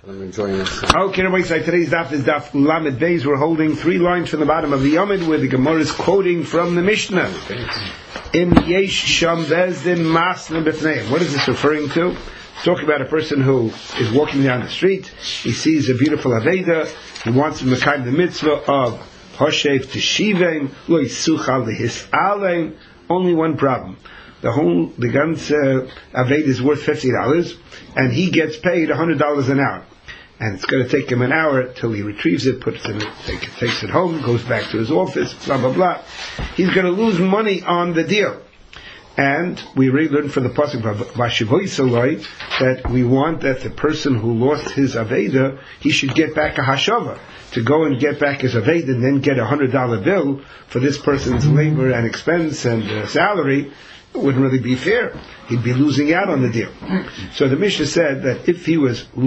I'm enjoying this. Okay, everybody, so today's daf is daf Lamed Beis. We're holding 3 lines from the bottom of the Yomid where the Gemara is quoting from the Mishnah. Im yesh sham bezdin masna b'fneim. What is this referring to? It's talking about a person who is walking down the street. He sees a beautiful Aveda. He wants to make the mitzvah of Hoshev Teshivim, Lo Yisuchal Lehisaleim. Only one problem. The ganze Aveda is worth $50, and he gets paid $100 an hour. And it's going to take him an hour till he retrieves it, takes it home, goes back to his office, blah, blah, blah. He's going to lose money on the deal. And we really learned from the pasuk of Vashivoy Saloi that we want that the person who lost his Aveda, he should get back a hashava. To go and get back his Aveda and then get $100 bill for this person's labor and expense and salary, it wouldn't really be fair. He'd be losing out on the deal. So the Mishnah said that if the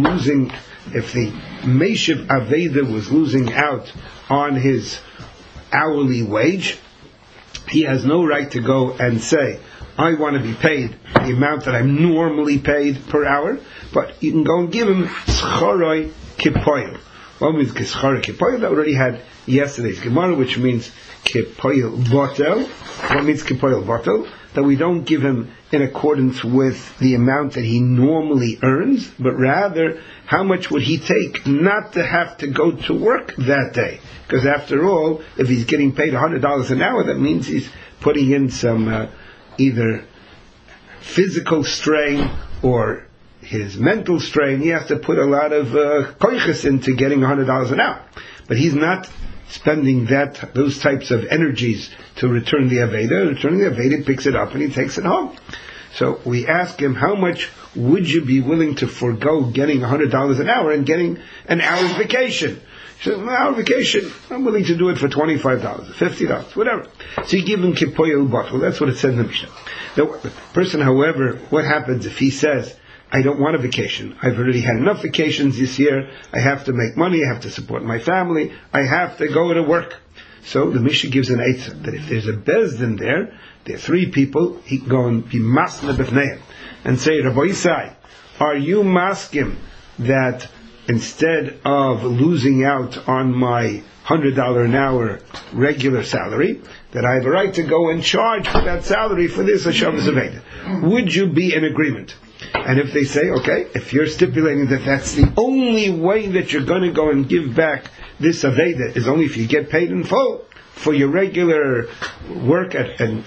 Meshiv Aveda was losing out on his hourly wage, he has no right to go and say, I want to be paid the amount that I'm normally paid per hour, but you can go and give him Schoroi Kipoil. What means Schoroi Kipoil? That already had yesterday's Gemara, which means Kipoil Botel. What means Kipoil Botel? That we don't give him in accordance with the amount that he normally earns, but rather how much would he take not to have to go to work that day. Because after all, if he's getting paid $100 an hour, that means he's putting in some either physical strain or his mental strain. He has to put a lot of koiches into getting $100 an hour. But he's not spending those types of energies to return the Aveda. Returning the Aveda, he picks it up and he takes it home. So we ask him, how much would you be willing to forego getting $100 an hour and getting an hour's vacation? He says, an hour vacation, I'm willing to do it for $25, $50, whatever. So you give him kipoyel bottle. That's what it said in the Mishnah. The person, however, what happens if he says, I don't want a vacation. I've already had enough vacations this year. I have to make money. I have to support my family. I have to go to work. So the Mishnah gives an eitzah that if there's a bezdin there are 3 people, he can go and be masna b'fneim and say, Rabbi Yisai, are you maskim that instead of losing out on my $100 an hour regular salary, that I have a right to go and charge for that salary for this Hashavas Aveda? Would you be in agreement? And if they say, okay, if you're stipulating that that's the only way that you're going to go and give back this Aveda is only if you get paid in full for your regular work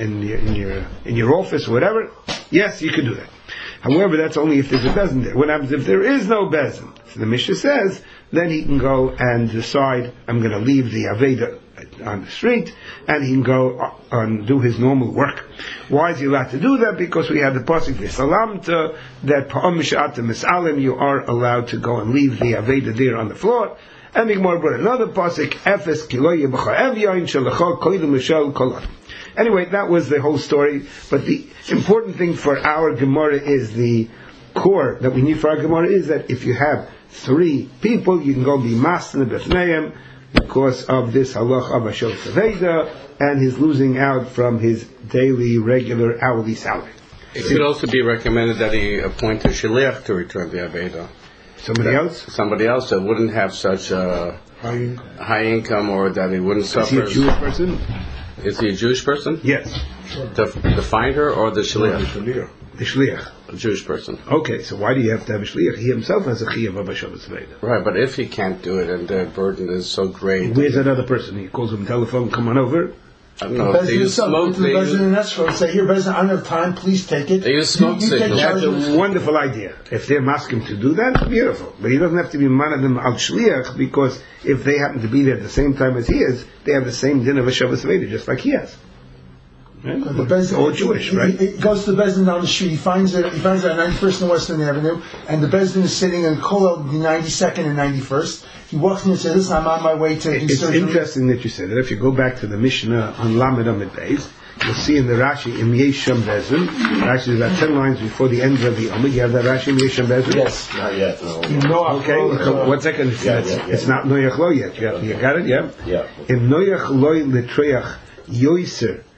in your office or whatever, yes, you can do that. However, that's only if there's a bezin there. What happens if there is no bezin? So the Mishnah says, then he can go and decide, I'm going to leave the Aveda on the street, and he can go and do his normal work. Why is he allowed to do that? Because we have the pasuk v'salamta that pa'am mish'atem misalim, you are allowed to go and leave the Aveda there on the floor. And the Gemara brought another pasuk, efes kiloye b'cha'ev yain shelecha koydem l'shel kolot. Anyway, that was the whole story. But the important thing for our Gemara is the core that we need for our Gemara is that if you have 3 people, you can go be masna b'fneim because of this halach of Hashavas Aveda and his losing out from his daily, regular, hourly salary. It could also be recommended that he appoint a shliach to return the Aveda. Somebody else that wouldn't have such a high income, or that he wouldn't suffer. Is he a Jewish person? Is he a Jewish person? Yes. The finder or the shliach? The shliach. A Jewish person. Okay, so why do you have to have a shliach? He himself has a chiyuv of Hashavas Aveda. Right, but if he can't do it and the burden is so great... Where's that other person? He calls him telephone, come on over. I don't know. They use smoke. They say, here, Bezin, I don't have time, please take it. They use smoke signals. That's a wonderful idea. If they're masking to do that, beautiful. But he doesn't have to be manadim al shliach, because if they happen to be there at the same time as he is, they have the same din of Hashavas Aveda, just like he has. Right? It's all Jewish, right? He goes to the Bezdin down the street. He finds it at 91st and Western Avenue, and the Bezdin is sitting in Kolel, the 92nd and 91st. He walks in and says, "Listen, I'm on my way to do surgery." It's interesting that you said that. If you go back to the Mishnah on Lamed Amid Beis, you'll see in the Rashi in Yesham Bezin. Rashi is about 10 lines before the end of the Amid. You have that Rashi in Yesham Bezin? Yes, not yet. No. Okay, 1 second. It's not Noyach Lo yet. You got it? Yeah. Yeah. In Noyach Lo Litreach Yoiser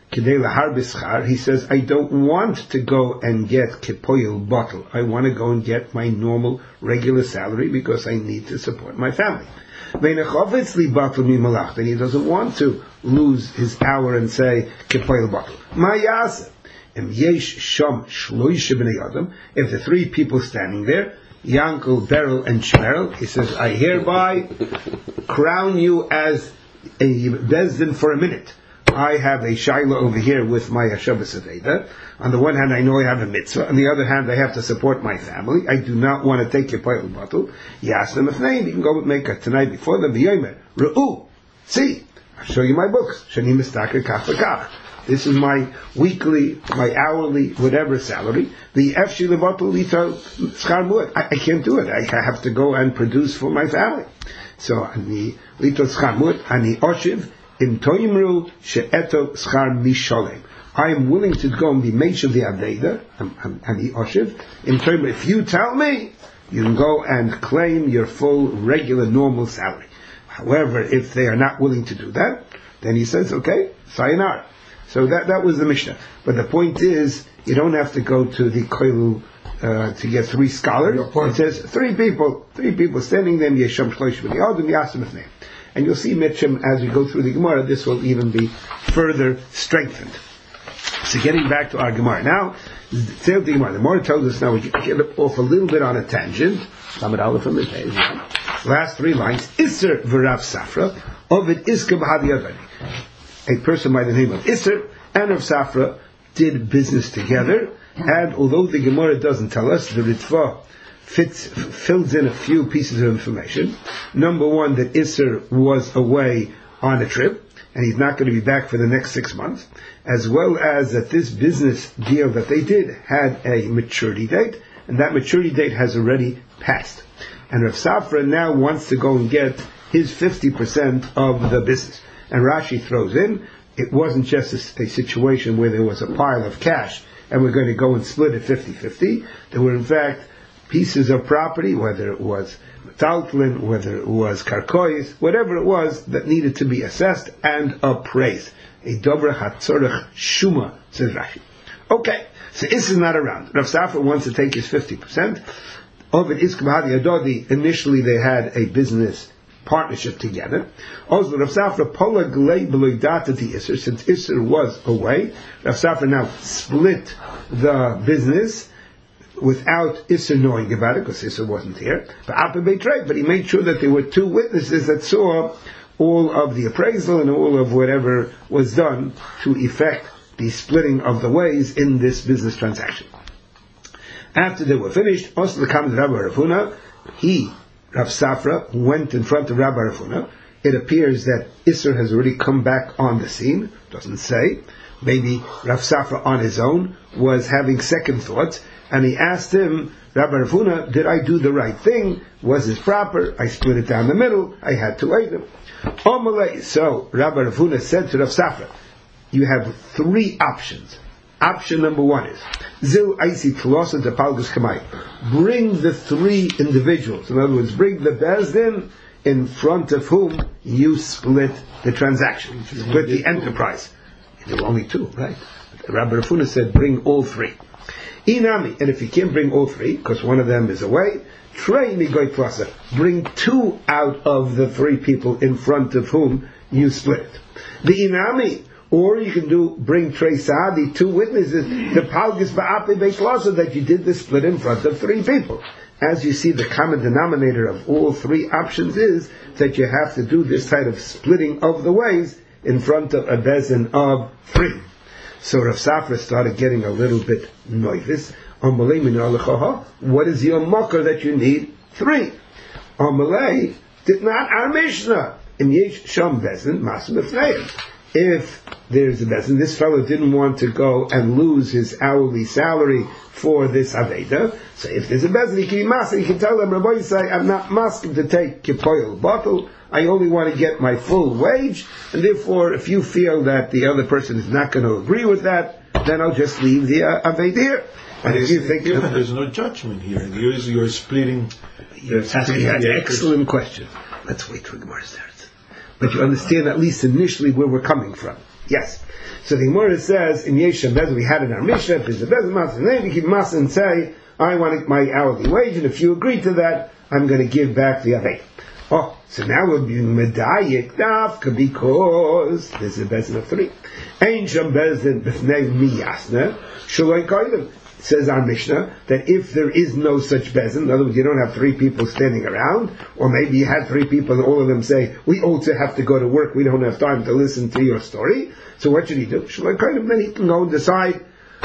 He says, I don't want to go and get kepoil bottle. I want to go and get my normal, regular salary because I need to support my family. And he doesn't want to lose his hour and say kepoil bottle. If the three people standing there, Yankel, Beryl, and Shmerel, he says, I hereby crown you as a bezdin for a minute. I have a shaila over here with my Shabbos Aveda. On the one hand, I know I have a mitzvah. On the other hand, I have to support my family. I do not want to take your poil bottle. You ask them if name. You can go with Mekah tonight before them. V'yomer Re'u. See, I'll show you my books. Shani mistaker kach v'kach. This is my weekly, my hourly, whatever salary. The efshi levatul lito schar muad. I can't do it. I have to go and produce for my family. So ani lito schar muad ani oshiv. In Toimru she'eto schar misholem. I am willing to go and be made of the Aveda and the Oshiv. In Toimru, if you tell me, you can go and claim your full, regular, normal salary. However, if they are not willing to do that, then he says, okay, sayonara. So that was the Mishnah. But the point is, you don't have to go to the Koilu to get three scholars. It says three people standing there, Yesham Shlosh B'Yadim Yasim Efnei. And you'll see, Mitchum, as we go through the Gemara, this will even be further strengthened. So getting back to our Gemara. Now, the Gemara tells us now, we get off a little bit on a tangent. From the page. Last three lines. Isser v'Rav Safra, Ovid Iska b'Hadiyadani. A person by the name of Isser and Rav Safra did business together. And although the Gemara doesn't tell us, the Ritva fills in a few pieces of information. Number one, that Isser was away on a trip, and he's not going to be back for the next 6 months, as well as that this business deal that they did had a maturity date, and that maturity date has already passed. And Rav Safra now wants to go and get his 50% of the business. And Rashi throws in, it wasn't just a situation where there was a pile of cash, and we're going to go and split it 50-50. There were in fact pieces of property, whether it was metaltlin, whether it was karkois, whatever it was that needed to be assessed and appraised. A dobra hatzorach shuma, says Rashi. Okay, so Is is not around. Rav Safra wants to take his 50%. Ovid Iskabhadi Adodi, initially they had a business partnership together. Also, Rav Safra pola glei beloidata the Isser, since Isser was away, Rav Safra now split the business without Isser knowing about it, because Isser wasn't here. But he made sure that there were two witnesses that saw all of the appraisal and all of whatever was done to effect the splitting of the ways in this business transaction. After they were finished, also comes Rabbi Rav Huna. Rav Safra, went in front of Rabbi Rav Huna. It appears that Isser has already come back on the scene. Doesn't say. Maybe Rav Safra on his own was having second thoughts, and he asked him, Rabbi Rav Huna, did I do the right thing? Was this proper? I split it down the middle. I had to weigh them. So Rabbi Rav Huna said to Rav Safra, you have three options. Option number one is bring the three individuals. In other words, bring the bezdin in front of whom you split the transaction, split the enterprise. There were only two, right? Rabbi Rav Huna said, bring all three. Inami, and if you can't bring all three, because one of them is away, bring two out of the three people in front of whom you split it. The inami, or you can bring Trei Saadi, two witnesses, the Palgis Ba'api Beiklasa, that you did the split in front of three people. As you see, the common denominator of all three options is that you have to do this type of splitting of the ways in front of a bezin of three. So Rav Safra started getting a little bit nervous. What is your mocker that you need three? Amalei did not our Mishnah. In Yesh Sham Bezin, Masim Efneim. If there's a bezin, this fellow didn't want to go and lose his hourly salary for this Aveda. So if there's a bezin, he can be mask. He can tell them, Rabbi Yisai, I'm not masking to take kipoil bottle. I only want to get my full wage. And therefore, if you feel that the other person is not going to agree with that, then I'll just leave the Aveda here. And if you think there's no judgment here, you're splitting. That's an excellent question. Let's wait till the Gemara starts. But you understand at least initially where we're coming from. Yes. So the Gemara says, in Yeshem Bezin, we had in our Mishnah, if there's a Bezin Masa, then we keep Masa and say, I want my hourly wage, and if you agree to that, I'm going to give back the Aved. Oh, so now we'll be Medayik Dafka, because there's a Bezin of 3. Ein Shem Bezin B'fnei Miyasna, Shaloi Koilim. Says our Mishnah that if there is no such bezin, in other words, you don't have 3 people standing around, or maybe you had 3 people and all of them say, we also have to go to work, we don't have time to listen to your story. So what should he do? Then he can go and decide,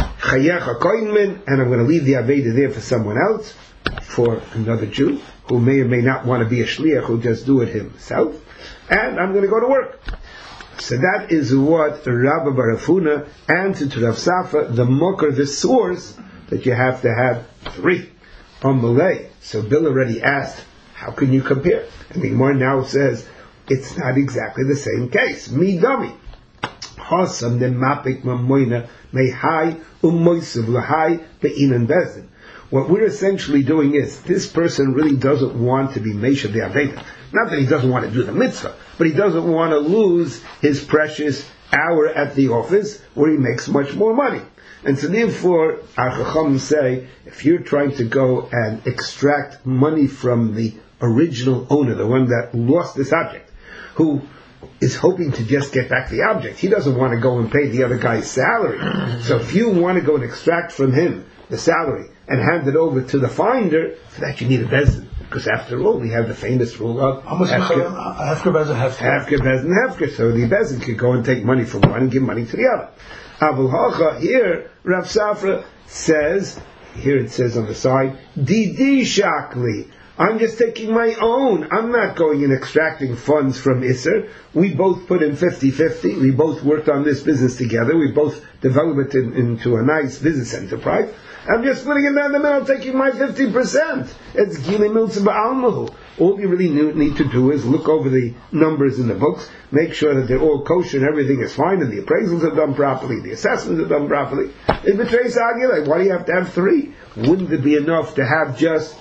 and I'm going to leave the Aveda there for someone else, for another Jew, who may or may not want to be a shliach, who just do it himself, and I'm going to go to work. So that is what Rabbi Barafuna answered to Rav Safra, the mokar, the source, that you have to have 3 on Malay. So Bill already asked, how can you compare? And the Gemara now says, it's not exactly the same case. Mi dami. Hasam de mapik mamoina mehai umoisiv lahai be'inan bezin. What we're essentially doing is, this person really doesn't want to be Meisha the Aveda. Not that he doesn't want to do the mitzvah, but he doesn't want to lose his precious hour at the office where he makes much more money. And so therefore, our Chacham say, if you're trying to go and extract money from the original owner, the one that lost this object, who is hoping to just get back the object, he doesn't want to go and pay the other guy's salary. So if you want to go and extract from him the salary and hand it over to the finder, for that you need a bezin. Because after all, we have the famous rule of Hefker Bezin, Hefker. So the bezin could go and take money from one and give money to the other. Abul Hacha, here, Rav Safra says, here it says on the side, Didi Shakli, I'm just taking my own. I'm not going and extracting funds from Isser. We both put in 50-50. We both worked on this business together. We both developed it into a nice business enterprise. I'm just splitting it down the middle, taking my 50%. It's Gili Miltza Ba'almahu. All you really need to do is look over the numbers in the books, make sure that they're all kosher and everything is fine, and the appraisals are done properly, the assessments are done properly. If it trace argument, why do you have to have 3? Wouldn't it be enough to have just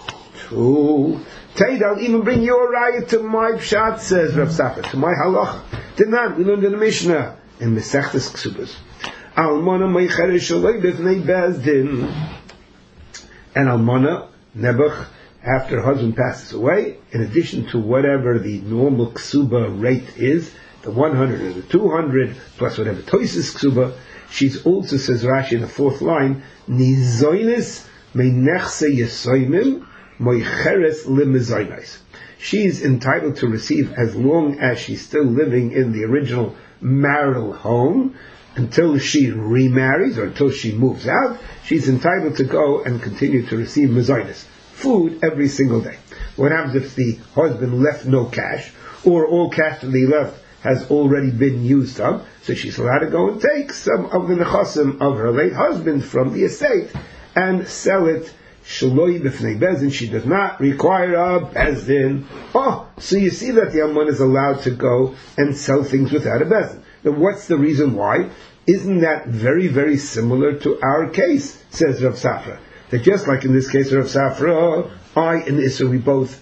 2? Tate, I'll even bring your raya to my pshat, says Rav Safra, to my halacha. Did not, we learned in the Mishnah, in Mesechtes Ksubas. Almana meicheres shaloi b'fnei bezdin. And Almana, Nebuch, after her husband passes away, in addition to whatever the normal ksuba rate is, the 100 or the 200, plus whatever toises ksuba, she's also, says Rashi in the 4th line, nizoinis meinechse yesoimim moicheres limizoinais. She's entitled to receive, as long as she's still living in the original marital home, until she remarries or until she moves out, she's entitled to go and continue to receive mezainis, food, every single day. What happens if the husband left no cash, or all cash that he left has already been used up? So she's allowed to go and take some of the nechasim of her late husband from the estate and sell it. Shaloi b'fnei bezin. She does not require a bezdin. Oh, so you see that the almana is allowed to go and sell things without a bezdin. Now, what's the reason why? Isn't that very, very similar to our case, says Rav Safra? That just like in this case of Rav Safra, I and Issa, we both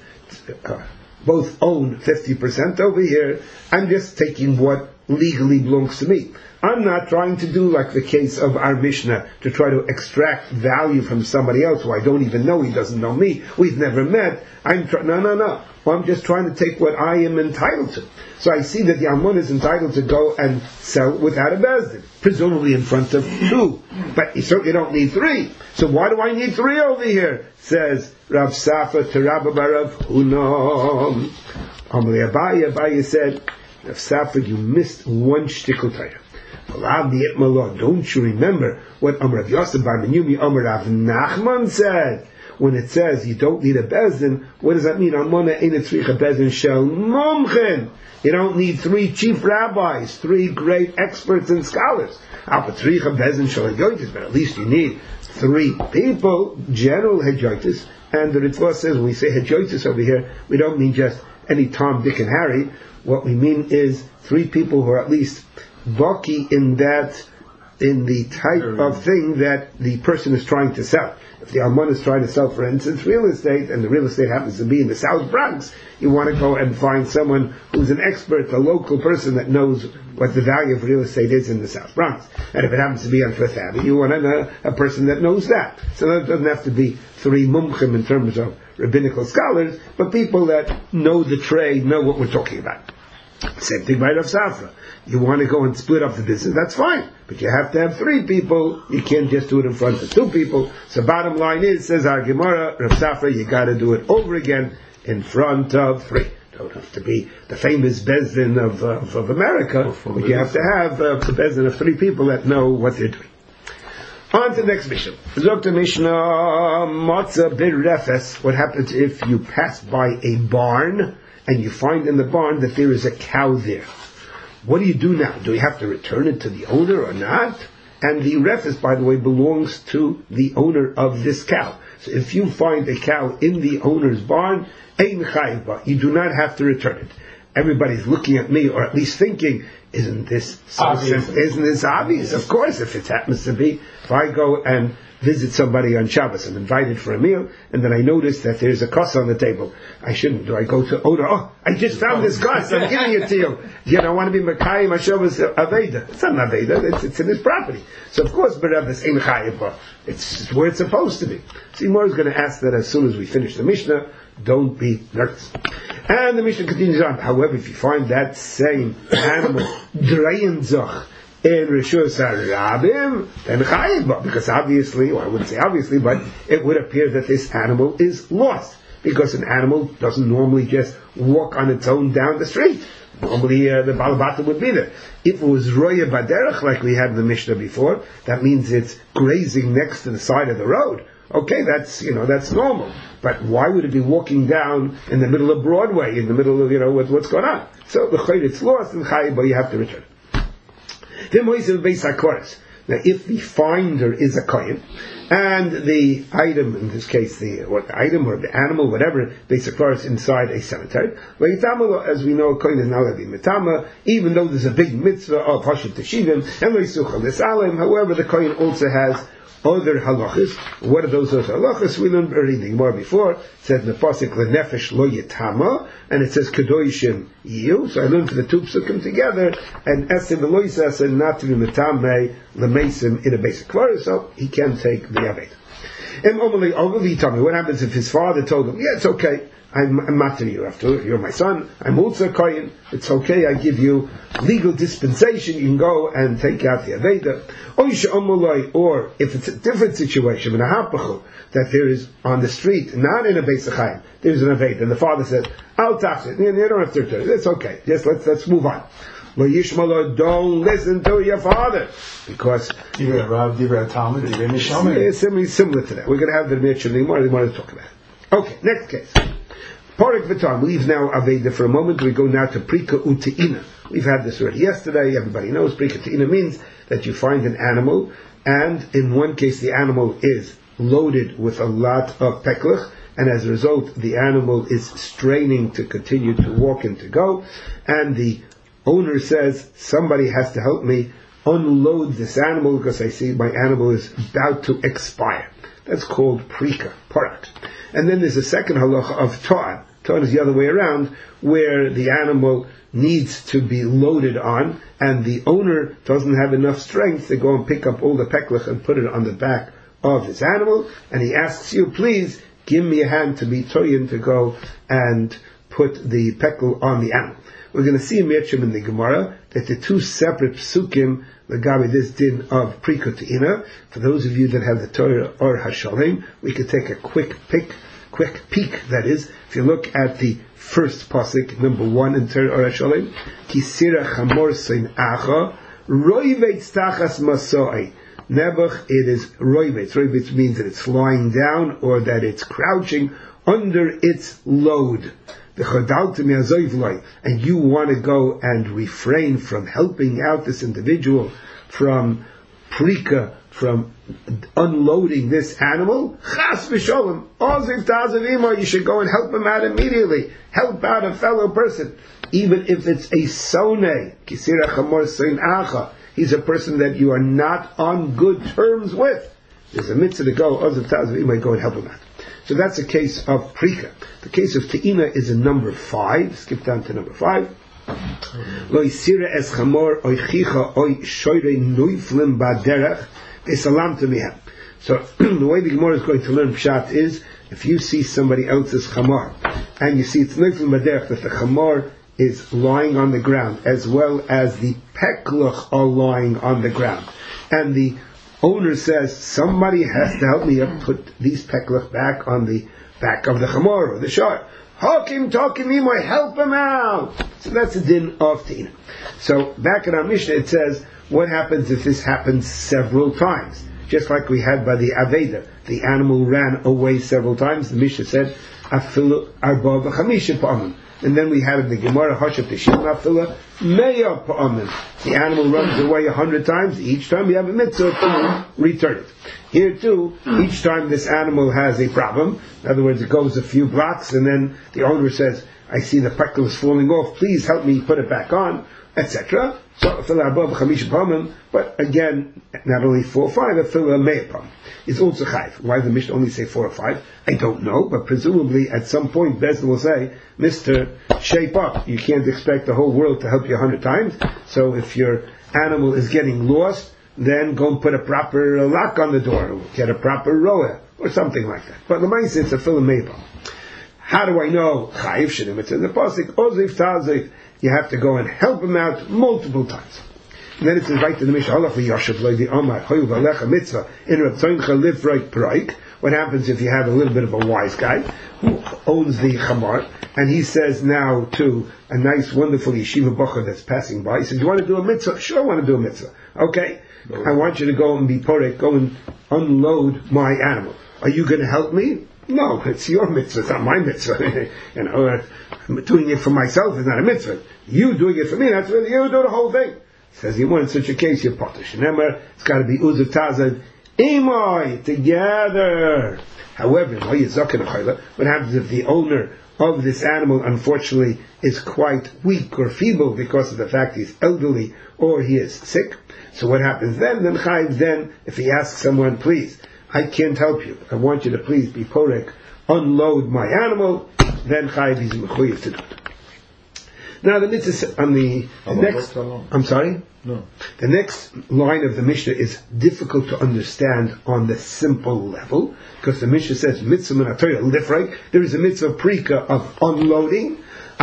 own 50% over here. I'm just taking what legally belongs to me. I'm not trying to do like the case of our Mishnah, to try to extract value from somebody else who I don't even know, he doesn't know me, we've never met. No. Well, I'm just trying to take what I am entitled to. So I see that the almana is entitled to go and sell without a bezdin, presumably in front of 2. But you certainly don't need 3. So why do I need 3 over here? Says Rav Safra to Rabbi Barav Hunam. Abaye said, Rav Safra, you missed one shtickle Torah. Don't you remember what Rav Yosef Bar Menyumi Rav Nachman said? When it says you don't need a bezdin, what does that mean? Almana ein tzricha bezdin shel momchen. You don't need 3 chief rabbis, 3 great experts and scholars. But at least you need 3 people, general hedyotis. And the Ritva says, when we say hedyotis over here, we don't mean just any Tom, Dick, and Harry. What we mean is 3 people who are at least baki in the type of thing that the person is trying to sell. If the almana is trying to sell, for instance, real estate, and the real estate happens to be in the South Bronx, you want to go and find someone who's an expert, a local person that knows what the value of real estate is in the South Bronx. And if it happens to be on Fifth Avenue, you want a person that knows that. So that doesn't have to be three mumchim in terms of rabbinical scholars, but people that know the trade, know what we're talking about. Same thing by Rav Safra. You want to go and split up the business, that's fine. But you have to have three people. You can't just do it in front of two people. So bottom line is, says our Gemara, Rav Safra, you got to do it over again in front of three. Don't have to be the famous Bezdin of America, but you have to have the Bezdin of three people that know what they're doing. On to the next Mishnah. Dr. Mishnah, Matzah Birefes. What happens if you pass by a barn and you find in the barn that there is a cow there? What do you do now? Do you have to return it to the owner or not? And the refes, by the way, belongs to the owner of this cow. So if you find a cow in the owner's barn, ein chayva, you do not have to return it. Everybody's looking at me, or at least thinking, isn't this obvious? Isn't this obvious? Of course, if it happens to be, if I go and visit somebody on Shabbos, I'm invited for a meal, and then I notice that there's a kos on the table. I shouldn't. Do I go to owner? Oh, I just found this kos. I'm giving it to you. You know, I want to be Mekayim Hashavas Aveda. It's not an Aveda. It's in his property. So of course, Berevis Ein Chayiv. It's where it's supposed to be. Seymour is going to ask that as soon as we finish the Mishnah. Don't be nervous. And the Mishnah continues on. However, if you find that same animal Dreyin Zoch in Rishus HaRabim, then Chayiv, because obviously, or I wouldn't say obviously, but it would appear that this animal is lost, because an animal doesn't normally just walk on its own down the street. Normally the Balabata would be there. If it was Roya Baderech, like we had in the Mishnah before, that means it's grazing next to the side of the road. Okay, that's normal. But why would it be walking down in the middle of Broadway, in the middle of, what's going on? So the chayt, it's lost, and chayiv, but you have to return. Now, if the finder is a kohen, and the item, in this case, the item or the animal, whatever, basic is inside a cemetery, as we know, kohen is now going to be mitama, even though there's a big mitzvah of hashit teshivim, and leisuchal l'salim. However, the kohen also has other halachas. What are those other halachas? We learned reading more before. It said in the pasuk lenefesh lo yitama, and it says kedoshim yiyu. So I learned for the two psukim together, and esim veloisas and not to be mitame lemeisim in a basic kvar, so he can take the aved. And omali tell me what happens if his father told him, yeah, it's okay. I'm matter you after you're my son. I'm also kohen. It's okay. I give you legal dispensation. You can go and take out the aveda. Or if it's a different situation, that there is on the street, not in a Beis Chaim, there's an aveda, and the father says, "I'll tax it. You don't have to return it. It's okay. Just let's move on." Don't listen to your father, because similar to that. We're going to have the Mirchim more. They want to talk about it. Okay, next case. Parak V'Tam, leave now Aveda for a moment. We go now to Prika Ute'ina. We've had this already yesterday. Everybody knows Prika Ute'ina means that you find an animal, and in one case the animal is loaded with a lot of peklach, and as a result the animal is straining to continue to walk and to go, and the owner says, somebody has to help me unload this animal because I see my animal is about to expire. That's called Prika, Parak. And then there's a second halacha of Ta'an. Ta'an is the other way around, where the animal needs to be loaded on, and the owner doesn't have enough strength to go and pick up all the peklach and put it on the back of his animal, and he asks you, please give me a hand to be toyin to go and put the pekel on the animal. We're going to see in Mirchim in the Gemara that the two separate psukim, the Gabi, this din of Prika Ute'ina. For those of you that have the Torah or Hashalim, we could take a quick peek, that is. If you look at the first pasuk, number 1 in Torah or Hashalim, Kisira Chamor Sein Acha, Roivetz Tachas Masoi. Nebuch, it is Roivetz. Roivetz means that it's lying down or that it's crouching under its load. And you want to go and refrain from helping out this individual from prika, from unloading this animal, chas v'sholem, you should go and help him out immediately. Help out a fellow person. Even if it's a soneh, kisira chamor sein acha, he's a person that you are not on good terms with. there's a mitzvah to go, Ozav Tazav, you might go and help him out. So that's a case of Prika. The case of Te'ina is in number 5. Skip down to number 5. Lo yisira es chamor oichicha oi shoyrei nuiflim baderech esalam mihem. So the way the Gemara is going to learn Pshat is, if you see somebody else's chamor, and you see it's nuiflim baderech, that the chamor is lying on the ground, as well as the pekluch are lying on the ground, and the owner says, somebody has to help me put these pekluch back on the back of the chamor or the shar. Hakim talking imoy, help him out. So that's the din of Tina. So back in our Mishnah it says, what happens if this happens several times? Just like we had by the Aveda, the animal ran away several times. The Mishnah said, Afilu arba v'chamisha pa'amim. And then we had in the Gemara, Hashav Teshim Afilu meya pa'amim. The animal runs away 100 times. Each time we have a mitzvah to return it. Here too, each time this animal has a problem, in other words, it goes a few blocks and then the owner says, I see the pekel is falling off, please help me put it back on, etc. So, but again, not only 4 or 5, it's also chayv. Why the Mishnah only say 4 or 5? I don't know, but presumably at some point Bezdin will say, Mr. Shape up, you can't expect the whole world to help you 100 times, so if your animal is getting lost, then go and put a proper lock on the door, or get a proper roa, or something like that. But the mice, it's a filim meipam. How do I know? Chayiv shinim, it's in the pasuk, oziv taziv, you have to go and help him out multiple times. And then it says right to the Mishnah, Allah for Yashav loy Amar hoyu v'alecha mitzvah in Reb Tzoncha livroi praik. What happens if you have a little bit of a wise guy who owns the chamar, and he says now to a nice, wonderful yeshiva bacher that's passing by, he says, you want to do a mitzvah? Sure, I want to do a mitzvah. Okay, I want you to go and be porek, go and unload my animal. Are you going to help me? No, it's your mitzvah, it's not my mitzvah. I'm doing it for myself, it's not a mitzvah. You doing it for me, that's what you do the whole thing. He says, you want in such a case, you're potish. Remember, it's got to be uzav tazad, imoy, together. However, what happens if the owner of this animal, unfortunately, is quite weak or feeble because of the fact he's elderly or he is sick? So what happens then? Then Chayiv, then, if he asks someone, please, I can't help you, I want you to please be porek, unload my animal, then Chayiv is mechuyev to do it. Now the mitzvah on the next, I'm sorry? No. The next line of the Mishnah is difficult to understand on the simple level, because the Mishnah says, mitzvah minatoya lifrei, there is a mitzvah prika of unloading,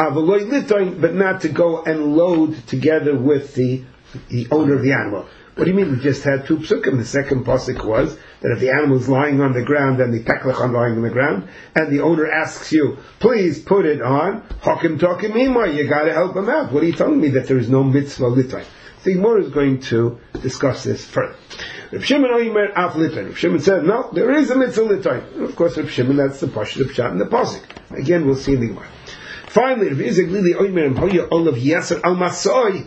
but not to go and load together with the owner of the animal. What do you mean? We just had 2 psukim. The second pasuk was that if the animal is lying on the ground and the peklach are lying on the ground, and the owner asks you, please put it on, hakim takim imay, you got to help him out. What are you telling me that there is no mitzvah litay? The Gemara is going to discuss this further. Reb Shimon oimer af litay. Reb Shimon said, no, there is a mitzvah litay. And of course, Reb Shimon, that's the pashut of pshat in the pasuk. Again, we'll see in the Gemara. Finally, Reb Izek lili oimer hoya olav yaser al masoi.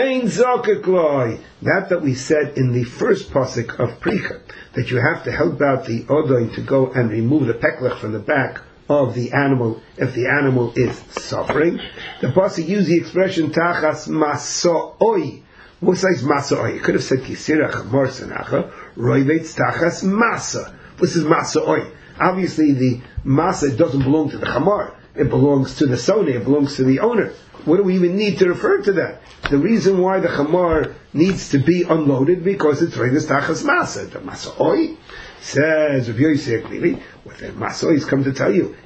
That we said in the first pasuk of Prika, that you have to help out the Odoin to go and remove the peklech from the back of the animal if the animal is suffering. The pasuk used the expression tachas masoi. What size masoi? You could have said kisira chamor senacha roivetz tachas masa. This is masoi. Obviously, the masa doesn't belong to the chamor. It belongs to the sone. It belongs to the owner. What do we even need to refer to that? The reason why the chamar needs to be unloaded because it's reines tachas masa. The masoi says Rabbi Yosef Glili, what the masoi come to tell you,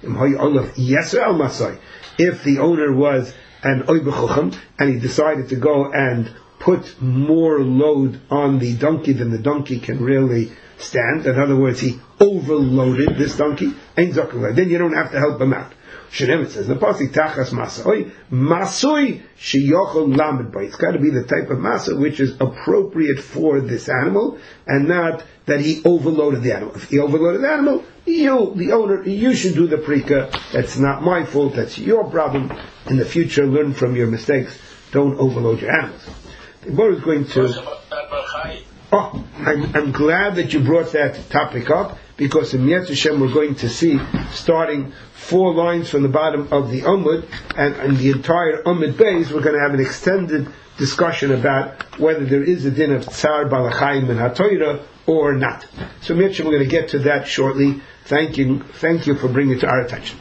if the owner was an oibechucham and he decided to go and put more load on the donkey than the donkey can really stand, in other words, he overloaded this donkey, then you don't have to help him out. Shenem, it says in the pasuk tachas masoi, masoi sheyochol lamed by. It's got to be the type of masa which is appropriate for this animal, and not that he overloaded the animal. If he overloaded the animal, you, the owner, you should do the prika. That's not my fault. That's your problem. In the future, learn from your mistakes. Don't overload your animals. The Gemara is going to. Oh, I'm glad that you brought that topic up, because in Yetz Hashem we're going to see, starting 4 lines from the bottom of the Amud, and in the entire Amud Beis, we're going to have an extended discussion about whether there is a din of Tsar Balachayim and HaTorah or not. So Yetz Hashem, we're going to get to that shortly. Thank you for bringing it to our attention.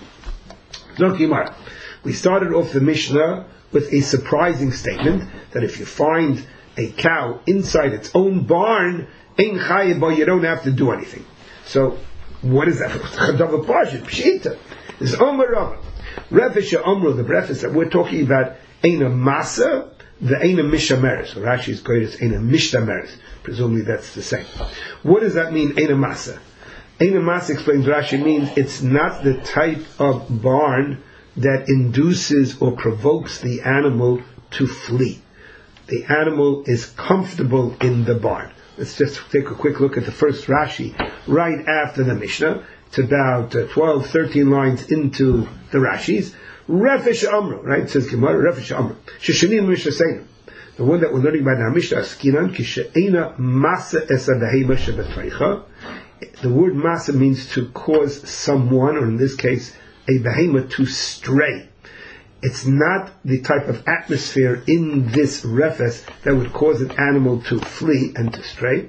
We started off the Mishnah with a surprising statement that if you find a cow inside its own barn, ein chayiv, you don't have to do anything. So, what is that? Chadav Pashit, Pshita. This is Omer Rava. Refesha Omro, the breakfast that we're talking about, Eina Masa, the Eina Mishameres. So Rashi's great is Eina Mishtameres. Presumably that's the same. What does that mean, Eina Masa? Eina Masa, explains Rashi, means it's not the type of barn that induces or provokes the animal to flee. The animal is comfortable in the barn. Let's just take a quick look at the first Rashi right after the Mishnah. It's about 12, 13 lines into the Rashis. Refesh Amro, right? It says Gemara, Refesh Amro. Sheshanim Mishnah Seina. The one that we're learning by now, Mishnah Askinan, Kisheina Masa Esa Behema Shebetreicha. The word Masa means to cause someone, or in this case, a behema, to stray. It's not the type of atmosphere in this refes that would cause an animal to flee and to stray.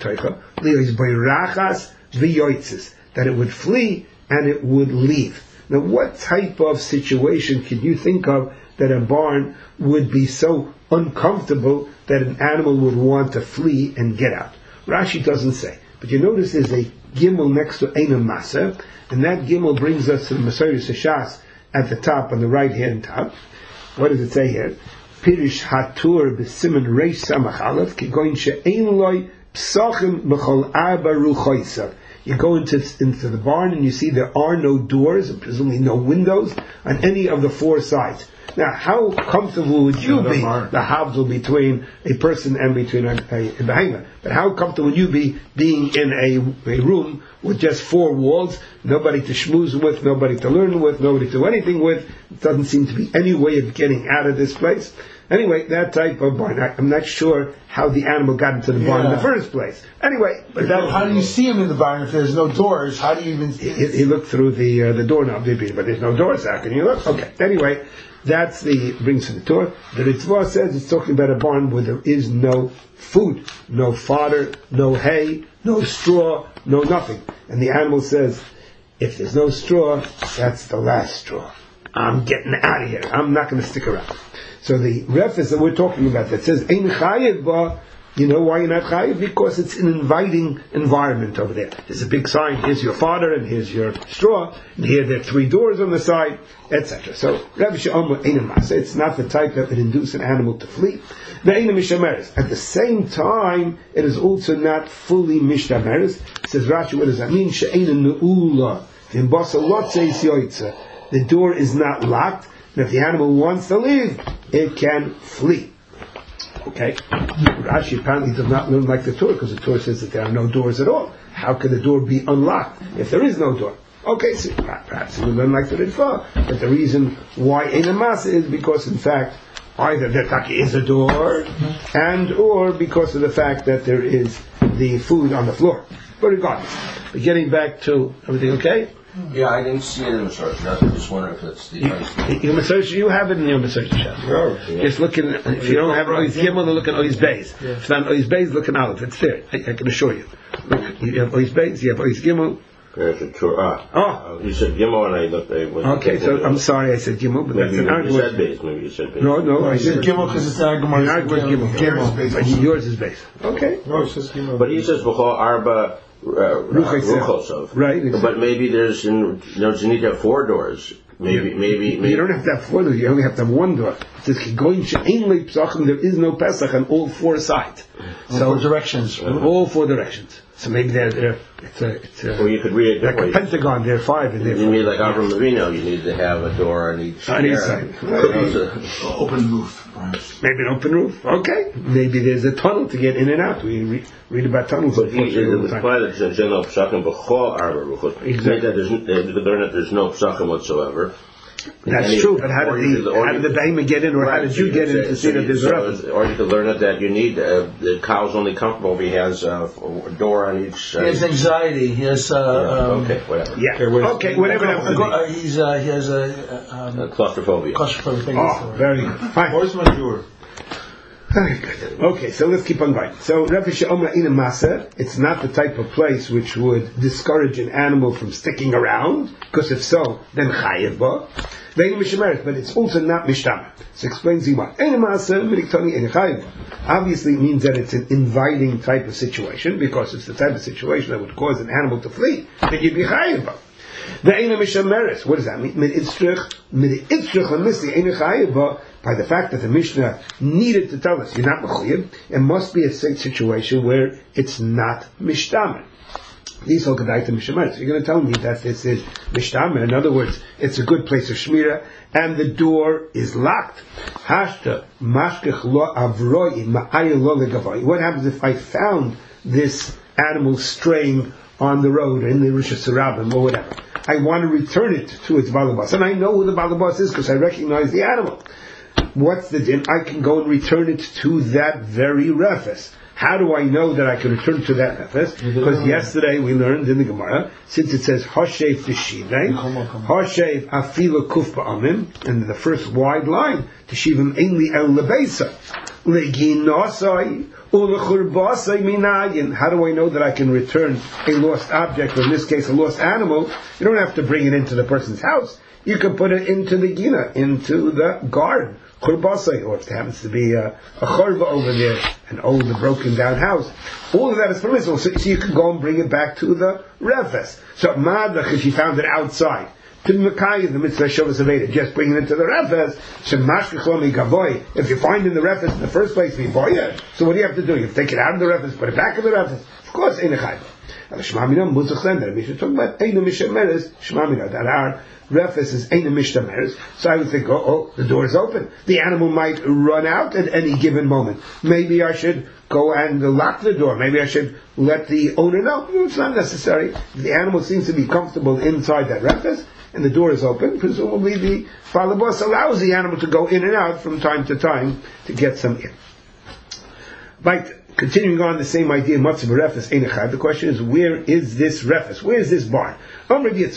That it would flee and it would leave. Now, what type of situation can you think of that a barn would be so uncomfortable that an animal would want to flee and get out? Rashi doesn't say. But you notice there's a gimel next to Eina Masa, and that gimel brings us to the Masorah Shas at the top, on the right hand top. What does it say here? Pirish Hatur b'simen reish samach aleph kigoin she'ein loy psachim b'chol arba ruchoysav. You go into the barn and you see there are no doors and presumably no windows on any of the 4 sides. Now, how comfortable would you be, the habdul between a person and between a behemoth? But how comfortable would you be being in a room with just 4 walls, nobody to schmooze with, nobody to learn with, nobody to do anything with? It doesn't seem to be any way of getting out of this place. Anyway, that type of barn, I'm not sure how the animal got into the barn in the first place. Anyway, but how do you see him in the barn if there's no doors? How do you even? He looked through the doorknob, but there's no doors. How can you look? Okay. Anyway, that's brings to the Torah. The Ritzvah says it's talking about a barn where there is no food, no fodder, no hay, no straw, no nothing. And the animal says, if there's no straw, that's the last straw. I'm getting out of here. I'm not going to stick around. So the reference that we're talking about that says Ein Chayiv Ba, you know why you're not Chayiv? Because it's an inviting environment over there. There's a big sign, here's your fodder and here's your straw, and here there are 3 doors on the side, etc. So Rabbi She'omer Ein Masa, it's not the type that would induce an animal to flee. The Ein Mishameres. At the same time, it is also not fully Mishameres. It says Rashi, what does that mean? She'ein Nu'ula. The door is not locked. And if the animal wants to leave, it can flee. Okay? Rashi apparently does not learn like the Torah, because the Torah says that there are no doors at all. How can the door be unlocked if there is no door? Okay, so perhaps he will learn like the Ritzvah. But the reason why Eina Masa is because, in fact, either there is a door, and or because of the fact that there is the food on the floor. But regardless, but getting back to everything okay? Yeah, I didn't see it in the Masorah. I was just wondering if it's the your Masorah, you have it in your Masorah Shas. Just looking, if you don't have Ois Gimel, then look at Ois Beis. If it's not Ois Beis, look at Aleph. It's there. I can assure you. Look, you have Ois Beis, you have Ois Gimel. You said Gimel and I looked at it. Okay, so I'm sorry I said Gimel, but that's an argument. Maybe you said Beis. No, I said Gimel because it's an argument. Gimel. But yours is Beis. Okay. No, it says Gimel. But he says B'chol Arba Ruchosov. Right. Exactly. But maybe there's, you need to have 4 doors. Maybe. You don't have to have 4 doors. You only have to have 1 door. It says there is no Pesach on all 4 sides. So 4 directions. All 4 directions. So maybe it's well, you could read it like a pentagon. There are 5 in there. You need like Avram Avinu. You need to have a door on each side. Open roof. Maybe an open roof. Okay. Maybe there's a tunnel to get in and out. We read about tunnels. But there's no psachim b'chol arba ruchos. There's no psachim whatsoever. That's true, but how did the behemoth get in, or how did you get in to see that there's a reference? Or you could learn it that you need, the cow's only comfortable if he has a door on each... He has anxiety, he has... okay, whatever. Yeah, okay, whatever that was. He has a... claustrophobia. Oh, very good. Fine. Where's my door? Very good. Okay, so let's keep on going. So, Rav She'omar in a Maser, it's not the type of place which would discourage an animal from sticking around, because if so, then chayev ba. But it's also not mishtamah. So explains the why. Obviously, it means that it's an inviting type of situation, because it's the type of situation that would cause an animal to flee. Then you'd be chayev ba. What does that mean? By the fact that the Mishnah needed to tell us you're not mechuyev, it must be a situation where it's not mishtamer. These all kedai to mishamer. So you're going to tell me that this is mishtamer. In other words, it's a good place of shmira, and the door is locked. Hashta mashkech lo avroi ma'ayel lo legavoi. What happens if I found this animal straying on the road in the Rosh Hashanah or whatever? I want to return it to its balabas, and I know who the balabas is because I recognize the animal. What's the din? I can go and return it to that very refes. How do I know that I can return it to that refes? Because yesterday we learned in the Gemara, since it says Hashev Teshivim, Hashev Afilu Kuf Ba'amim, and the first wide line, Teshivim Einli El Lebeisa, Leginosai Ulechurbasai Minayin. How do I know that I can return a lost object, or in this case a lost animal? You don't have to bring it into the person's house. You can put it into the gina, into the garden. Churbasai, or if there happens to be a chorba over there, an old, broken down house. All of that is permissible, so you can go and bring it back to the refes. So, madach, if you found it outside, to Mekayah, the mitzvah Shavas Aveda, just bring it into the refes, shemashkechlomi gavoy. If you find in the refes in the first place, so what do you have to do? You have to take it out of the refes, put it back in the refes. Of course, in a chayv. Shmamina muzach zender. We should talk about eina mishameres. Shmamina, that our refes is eina mishameres. So I would think, the door is open. The animal might run out at any given moment. Maybe I should go and lock the door. Maybe I should let the owner know. It's not necessary. If the animal seems to be comfortable inside that refes, and the door is open, presumably the balabas allows the animal to go in and out from time to time to get some in. Right. Continuing on the same idea, Matzav Refes Einachad, the question is, where is this Refes? Where is this barn? It's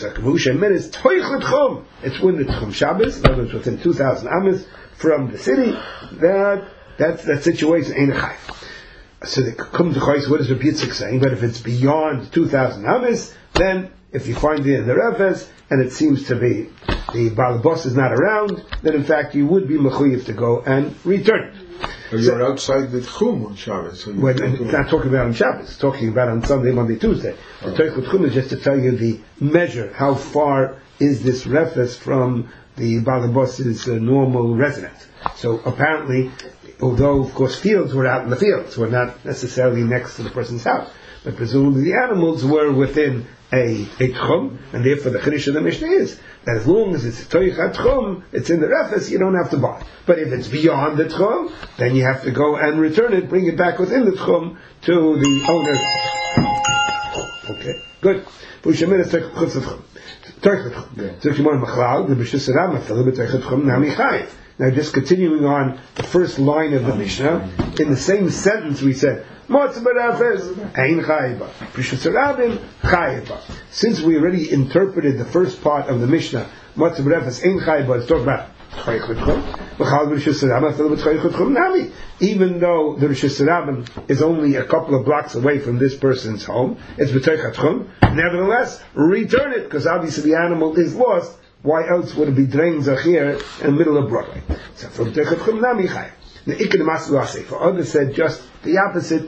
when the Tchum Shabbos, in other words, within 2,000 amas from the city, that situation Einachad. So they come to Chayis, what is Rabbi Yitzchak saying? But if it's beyond 2,000 amas, then if you find it in the Refes, and it seems to be the balabas is not around, then in fact you would be mechuyev to go and return it. But you're outside the Tchum on Shabbos. So it's not talking about on Shabbos, it's talking about on Sunday, Monday, Tuesday. The Teichut Tchum is just to tell you the measure, how far is this refes from the balabas's normal residence. So apparently, although of course fields were out in the fields, were not necessarily next to the person's house, but presumably the animals were within a tchum, and therefore the chiddush of the Mishnah is that as long as it's toich tchum, it's in the refes, you don't have to buy. But if it's beyond the tchum, then you have to go and return it, bring it back within the tchum to the owner. Okay, good. Now just continuing on the first line of the Mishnah, in the same sentence we said, since we already interpreted the first part of the Mishnah, it's talking about even though the Rosh Hashanah is only a couple of blocks away from this person's home, it's nevertheless, return it, because obviously the animal is lost. Why else would it be drained Zachir in the middle of Broadway? So from Techatchum Nami Chai. The Ikon Masu for others said just the opposite.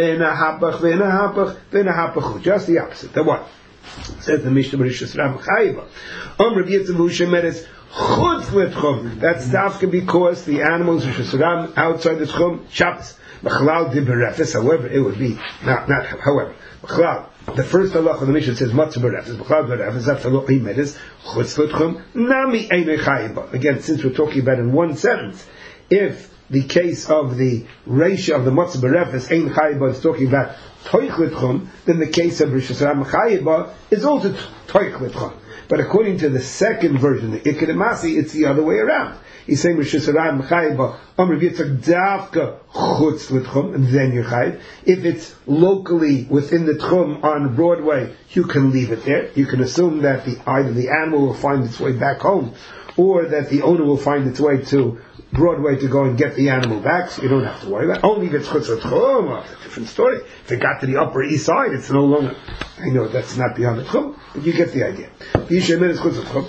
Just the opposite. The what? Says the Mishnah Rosh Hashanah Chayiva. Rabbi Yitzchak Meres Chutz LeTchum. That's dafka because the animals Rosh Hashanah outside the Tchum Shabbos. B'chalal di berefes. However, it would be not. However, b'chalal. The first halach of the Mishnah says matzah berefes. B'chalal berefes. That's halach imedes chutz l'tchum nami einay chayiba. Again, since we're talking about in one sentence, if the case of the ratio of the matzah berefes ein chayiba is talking about toich l'tchum, then the case of Rosh Hashanah chayiba is also toich l'tchum. But according to the second version, the Iked Masi, it's the other way around. He's saying Rishusarad Mechayba Amr Yitzchak Davka Chutz L'Tchum, and then you're chayiv. If it's locally within the Tchum on Broadway, you can leave it there. You can assume that either the animal will find its way back home, or that the owner will find its way to Broadway to go and get the animal back, so you don't have to worry about it. Only if it's Chutz L'Tchum, it's a different story. If it got to the Upper East Side, it's no longer. I know that's not beyond the Tchum, but you get the idea. Even though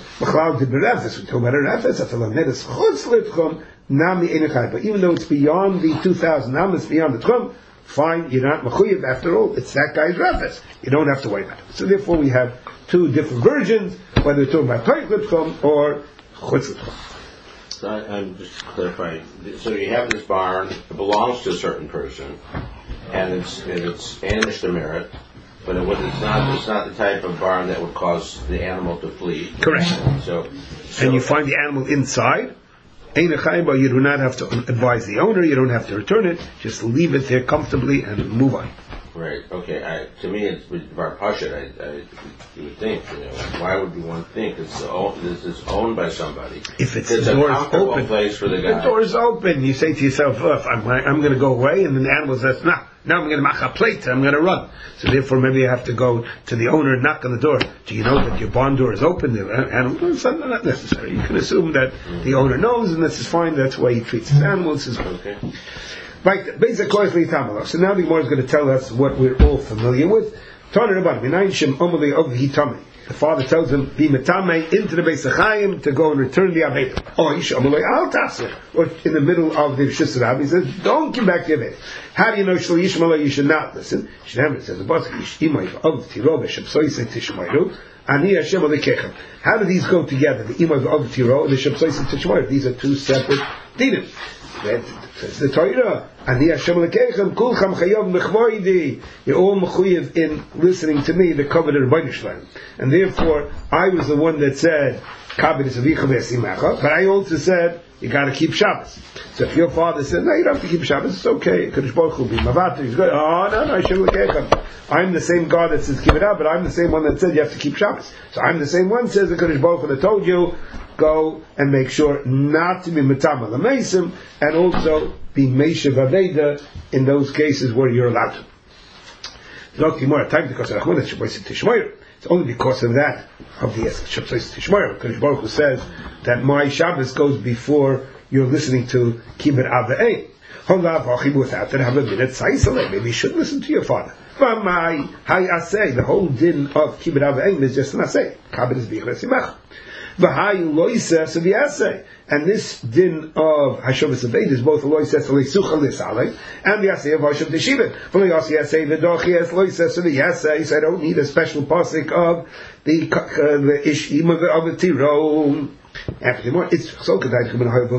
it's beyond the 2,000 it's beyond the Tchum, fine, you're not mechuyev. After all, it's that guy's rafes. You don't have to worry about it. So therefore, we have two different versions, whether we're talking about Toich L'Tchum or Chutz L'Tchum. So I'm just clarifying. So you have this barn, it belongs to a certain person, and it's Amish demerit, but it's not the type of barn that would cause the animal to flee. Correct. So and you find the animal inside. You do not have to advise the owner. You don't have to return it. Just leave it there comfortably and move on. Right. Okay. To me, it's Bar Pashat. You would think. Why would one think this is owned by somebody? If it's a comfortable place for the guy. The door is open. You say to yourself, I'm going to go away, and then the animal says, no. Now I'm going to make a plate. I'm going to run. So therefore, maybe you have to go to the owner and knock on the door. Do you know that your barn door is open? Animals, not necessary. You can assume that the owner knows, and this is fine. That's why he treats his animals. Okay. Right. Basically, so now the Gemara is going to tell us what we're all familiar with. The father tells him, be metame into the Beis HaChaim to go and return the Aveda. Or in the middle of the Rishus Rabbi, he says, don't give back the Aveda. How do you know Shlo Yishmael you should not listen? It says, how do these go together? The Imay of Tiro and the Shepsois and Tishmael. These are two separate dinim. Says the Torah, Ani Hashem Lekechem, Kulcham Chayav Mechvoidi. You're all mechuyev in listening to me, the covenant of Rebbeinu Shalom. And therefore, I was the one that said, Kabed is Avicha Ve'asimacha, but I also said, you got to keep Shabbos. So if your father said, no, you don't have to keep Shabbos, it's okay. Kadosh Baruch Hu be Mavater. He's good. Oh, no, Hashem Lekechem. I'm the same God that says, keep it out, but I'm the same one that said, you have to keep Shabbos. So I'm the same one that says, the Kadosh Baruch Hu that told you, go and make sure not to be metama l'meisim, and also be meishav aveda in those cases where you're allowed to. It's only because of that of the Shepsois Tishmoyer. Kadosh Baruch Hu says that my Shabbos goes before you're listening to Kibbut Avei. Without that, have a minute. Maybe you should listen to your father. The whole din of Kibbut Avei is just an asay. Kabed is bichles yimach. And this din of Hashavas Aved is both loises lesucha and the asay of Hashav Deshivin. For the asay the dochi as loises the asay. So I don't need a special pasuk of the ishim of the tiro. After the more, it's so good that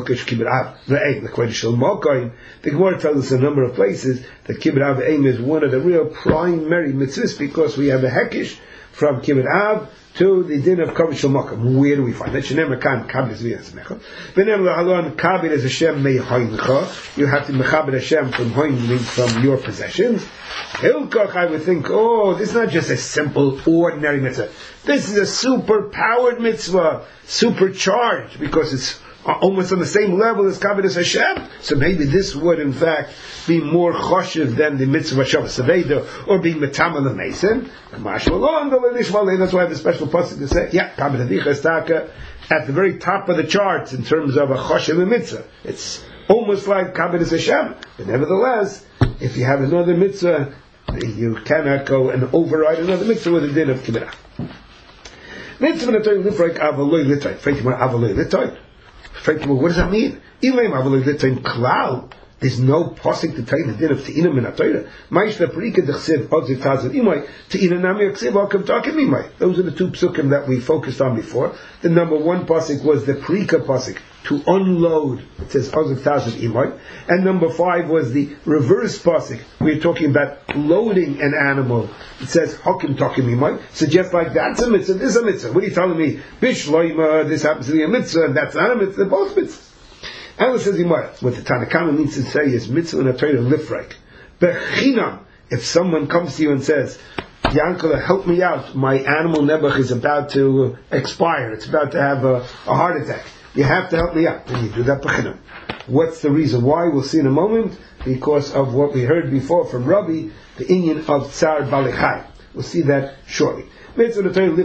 the Gemara tells us a number of places that Kibbut Av is one of the real primary mitzvahs because we have a hekish from Kibbut Av to the din of Kavod Shel Makom. Where do we find that? Shenem Mekan Kabed is V'Yasmecha. V'nem Lahalon Kabed is Hashem Me'Hoincha. You have to Mechabed Hashem from Hoin means from your possessions. Hilkoch, I would think, this is not just a simple, ordinary mitzvah. This is a super-powered mitzvah, supercharged, because it's almost on the same level as Kabed as Hashem. So maybe this would, in fact, be more choshev than the mitzvah Shabbos Aveda, or being metama l'meisen. That's why I have a special pasuk to say, Kabed Hadicha is taka at the very top of the charts in terms of a choshev and mitzvah. It's almost like Kabed as Hashem. But nevertheless, if you have another mitzvah, you cannot go and override another mitzvah with a din of Kibbut. Mitzvah natoy lifrak avaloi litoy. Freitimar avaloi litoy. Freitimar, what does that mean? Ilayim avaloi litoy klal. There's no pasuk to tell you the din of te'ina min ha'Torah. Ma'ishla perika d'chsev odzik tazav imay te'ina nami y'chsev akav takim imay. Those are the two psukim that we focused on before. The number one pasuk was the perika pasuk, to unload. It says odzik tazav imay. And number 5 was the reverse pasuk. We're talking about loading an animal. It says hakim takim imay. So just like that's a mitzvah, this is a mitzvah. What are you telling me? Bishloima, this happens to be a mitzvah, and that's not a mitzvah. They're both mitzvahs. And says what the Tanakhama means to say is mitzvah and a Torah lifrek. Bechinam, if someone comes to you and says, Yankala, help me out. My animal nebuch is about to expire. It's about to have a heart attack. You have to help me out. And you do that b'chinam. What's the reason why? We'll see in a moment. Because of what we heard before from Rabbi, the inyan of Tsar Balechai. We'll see that shortly. If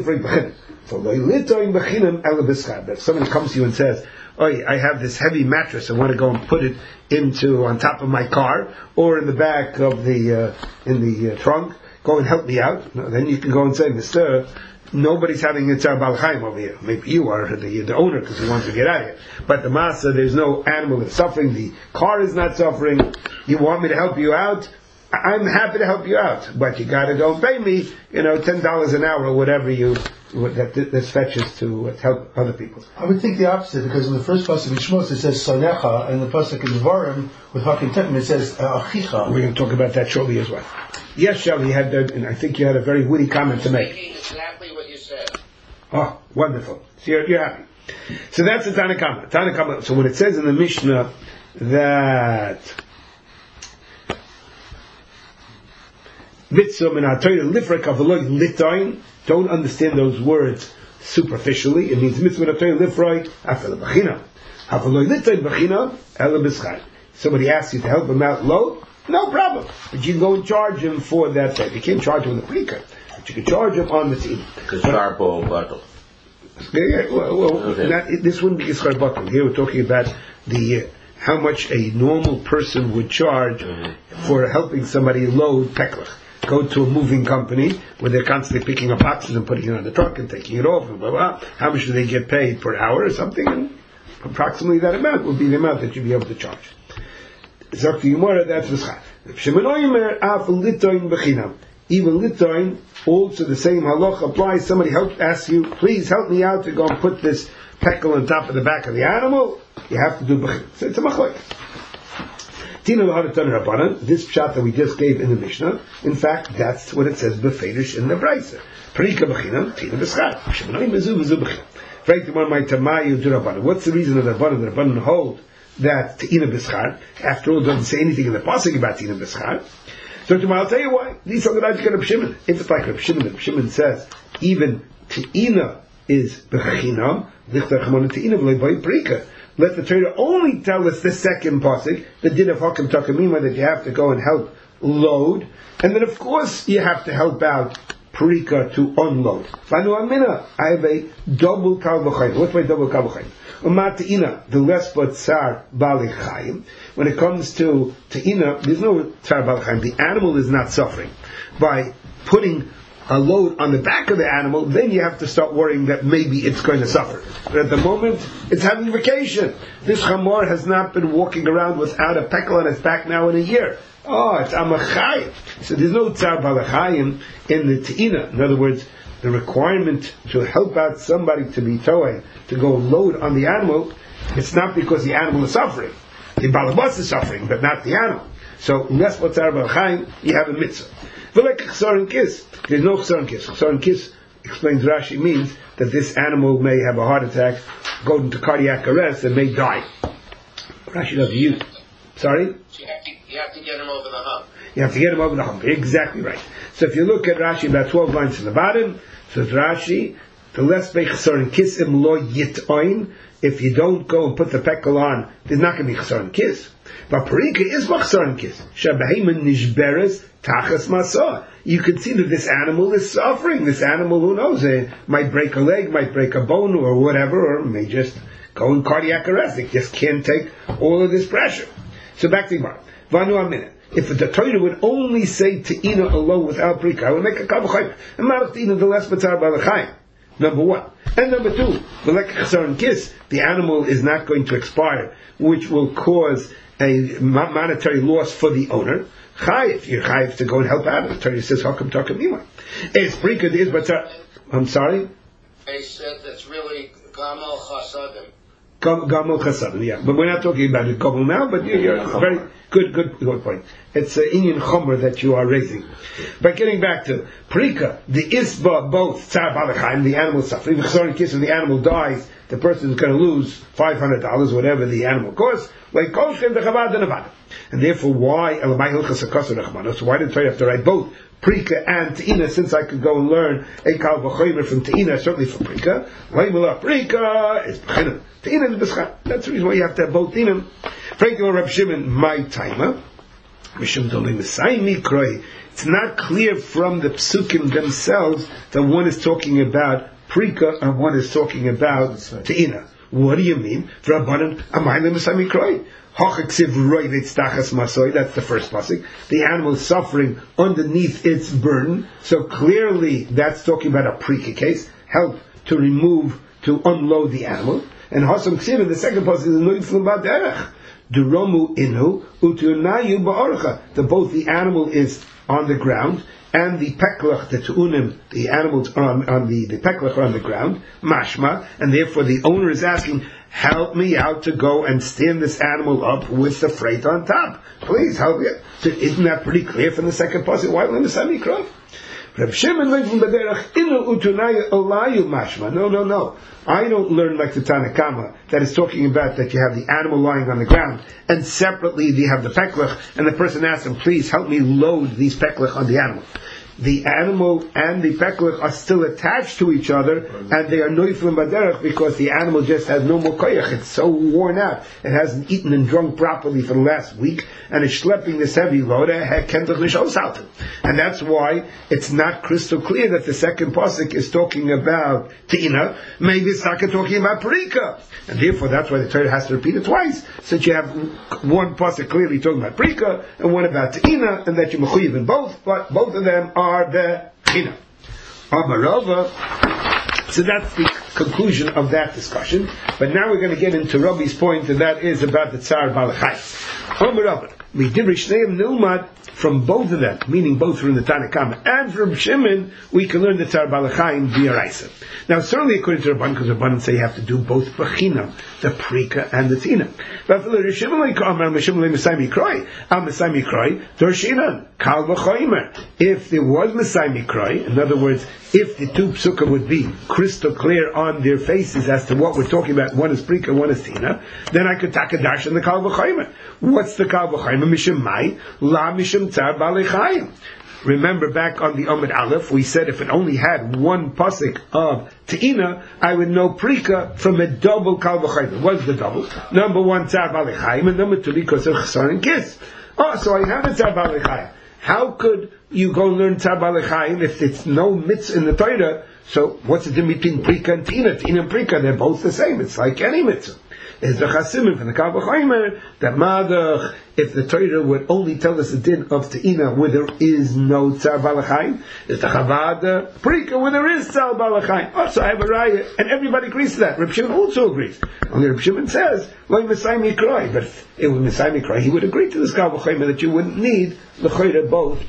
someone comes to you and says, "Oi, I have this heavy mattress. I want to go and put it on top of my car or in the back of the trunk. Go and help me out." No, then you can go and say, "Mister, nobody's having a Tsar Balchaim over here. Maybe you are the owner because you want to get out of here. But the Masa, there's no animal that's suffering. The car is not suffering. You want me to help you out? I'm happy to help you out, but you got to go and pay me, $10 an hour or whatever that fetches to help other people." I would think the opposite, because in the first pasuk in Shmos it says Sanecha, and the pasuk in Devarim with Hakim Tekim it says Achicha. We're going to talk about that shortly as well. Yes, Shelley, and I think you had a very witty comment to make. Exactly what you said. Oh, wonderful. So you're happy. So that's the Tanakama. So when it says in the Mishnah that don't understand those words superficially. It means somebody asks you to help him out low, no problem. But you can go and charge him for that. You can't charge him on the prika, but you can charge him on the team. This wouldn't be Yiskar Batal. Here we're talking about how much a normal person would charge for helping somebody load peklach. Go to a moving company where they're constantly picking up boxes and putting it on the truck and taking it off and blah, blah, blah. How much do they get paid per hour or something? And approximately that amount will be the amount that you'll be able to charge. Zok the Gemara, that's V'schar. Even litoin, also the same halach applies. Somebody asks you, please help me out to go and put this pekel on top of the back of the animal. You have to do b'chinam. So it's a machlok. This pshat that we just gave in the Mishnah, in fact, that's what it says befedish in the Brisa. Perika b'chinam, tina b'schar. What's the reason of the Rabbanan hold that tina b'schar? After all, it doesn't say anything in the pasuk about tina b'schar. So tomorrow I'll tell you why. These are the Reb Shimon. If it's like Reb Shimon says, even tina is b'chinam, lichter chamon tina v'lei perika. Let the Torah only tell us the second pasuk, the din of Hakim Takamima, that you have to go and help load, and then of course you have to help out Parika to unload. I have a double kal v'chayim. What's my double kal v'chayim? Umat the less but tsar bali chayim. When it comes to te'ina, there's no tsar bali chayim. The animal is not suffering. By putting a load on the back of the animal, then you have to start worrying that maybe it's going to suffer. But at the moment, it's having vacation. This chamor has not been walking around without a pekel on its back now in a year. Oh, it's amachayim. So there's no tsar balachayim in the te'ina. In other words, the requirement to help out somebody to be toei, to go load on the animal, it's not because the animal is suffering. The balabas is suffering, but not the animal. So, unless for tsar balachayim, you have a mitzvah. But like chsar and kiss, there's no chsar and kiss. Chsar and kiss, explains Rashi, means that this animal may have a heart attack, go into cardiac arrest, and may die. Rashi doesn't use. Sorry? You have to get him over the hump. You have to get him over the hump. Exactly right. So if you look at Rashi, about 12 lines from the bottom, says Rashi, the less be chsar and kiss im lo yitoin. If you don't go and put the pekel on, there's not going to be chsar and kiss. But parika is chsar and kiss. Shabahim nishberes tachas masah. You can see that this animal is suffering. This animal, who knows, it might break a leg, might break a bone, or whatever, or may just go in cardiac arrest. It just can't take all of this pressure. So back to Gemara. Vanu a minute. If the Torah would only say te'ina alone without parika, I would make a kavachayim. And not te'ina the less batzar balachayim. Number one. And number two, the like chsar and kiss, the animal is not going to expire, which will cause a monetary loss for the owner. Chayiv, you're chayiv to go and help out. The Torah says, "Hakum takamima." Es prika is batzar. I'm sorry. They said that's really gamel chasadim. Gamel chasadim, yeah. But we're not talking about it gamel now. But you're very good point. It's an Indian chomer that you are raising. But getting back to Parika, the isba, both tzar balachayim, the animal suffering, the chsar and kiss, if the animal dies, the person is going to lose $500, whatever the animal costs. Like kolshem the chavad and avada. And therefore, why? So why did Torah have to write both Prika and Te'ina, since I could go and learn a Kal V'chomer from Te'ina, certainly from Prika. Laimala Prika is B'china. Te'ina is B'schat. That's the reason why you have to have both Te'inim. Frankly, Reb Shimon, my timer. It's not clear from the psukim themselves that one is talking about Prika and one is talking about Te'ina. What do you mean? That's the first pasuk. The animal is suffering underneath its burden. So clearly that's talking about a Prika case. Help to unload the animal. And Hasam Ksiv in the second pasuk is Noiflu Baderech. Duromu inu utunayu ba'orcha. Both the animal is on the ground and the peklach, the tu'unim, the animals are on the peklach are on the ground, mashma, and therefore the owner is asking, help me out to go and stand this animal up with the freight on top. Please help me. So isn't that pretty clear from the second passage? Why let me say me cry? Reb Shimon No. I don't learn like the Tanakama that is talking about that you have the animal lying on the ground and separately you have the peklach and the person asks him, please help me load these peklach on the animal. The animal and the peklach are still attached to each other and they are noiflim baderech because the animal just has no more koyach. It's so worn out. It hasn't eaten and drunk properly for the last week and it's schlepping this heavy load. And that's why it's not crystal clear that the second pasuk is talking about Te'ina. Maybe it's not talking about Parika. And therefore that's why the Torah has to repeat it twice. Since you have one pasuk clearly talking about Parika and one about Te'ina and that you're mechuyev in both, but both of them are the China. Amarova. So that's the conclusion of that discussion. But now we're going to get into Rabbi's point, and that is about the Tsar Balachai. Amarova. We did Rishneim Nilmad from both of them, meaning both from the Tanakama and from Shimon, we can learn the Tsar Balachai via Raisa. Now, certainly according to Rabban, because Rabban say you have to do both Bachinam, the Prika and the Tina. But for the Shimon, if there was Messiah Mikrai, in other words, if the two psukim would be crystal clear on their faces as to what we're talking about, one is Prika, one is Tina, then I could take a dash in the Kal V'chaymer. What's the Kal V'chaymer? Mishum Mai, La Mishum Tsar Balechayim. Remember back on the Amud Aleph, we said if it only had one pasuk of Te'ina, I would know Prika from a double Kal V'chaymer. What's the double? Number one, Tsar Balechayim, and number two, because of Chasar and Kiss. Oh, so I have a Tsar Balechayim. How could you go learn Tsar Balechayim if it's no mitzvah in the Torah? So what's the difference between Prika and Te'ina? Te'ina and Prika, they're both the same. It's like any mitzvah. Is the Chasimim from the Kal V'chaymer that Madach, if the Torah would only tell us the din of Te'ina where there is no Tsar Balachayim, is the Chavada Prika where there is Tsar Balachayim. Also, I have a raya, and everybody agrees to that. Reb Shimon also agrees. Only Reb Shimon says, "Lo Messiah Mikrai," but if it was Messiah Mikrai, he would agree to this Kal V'chaymer that you wouldn't need the Chayra both.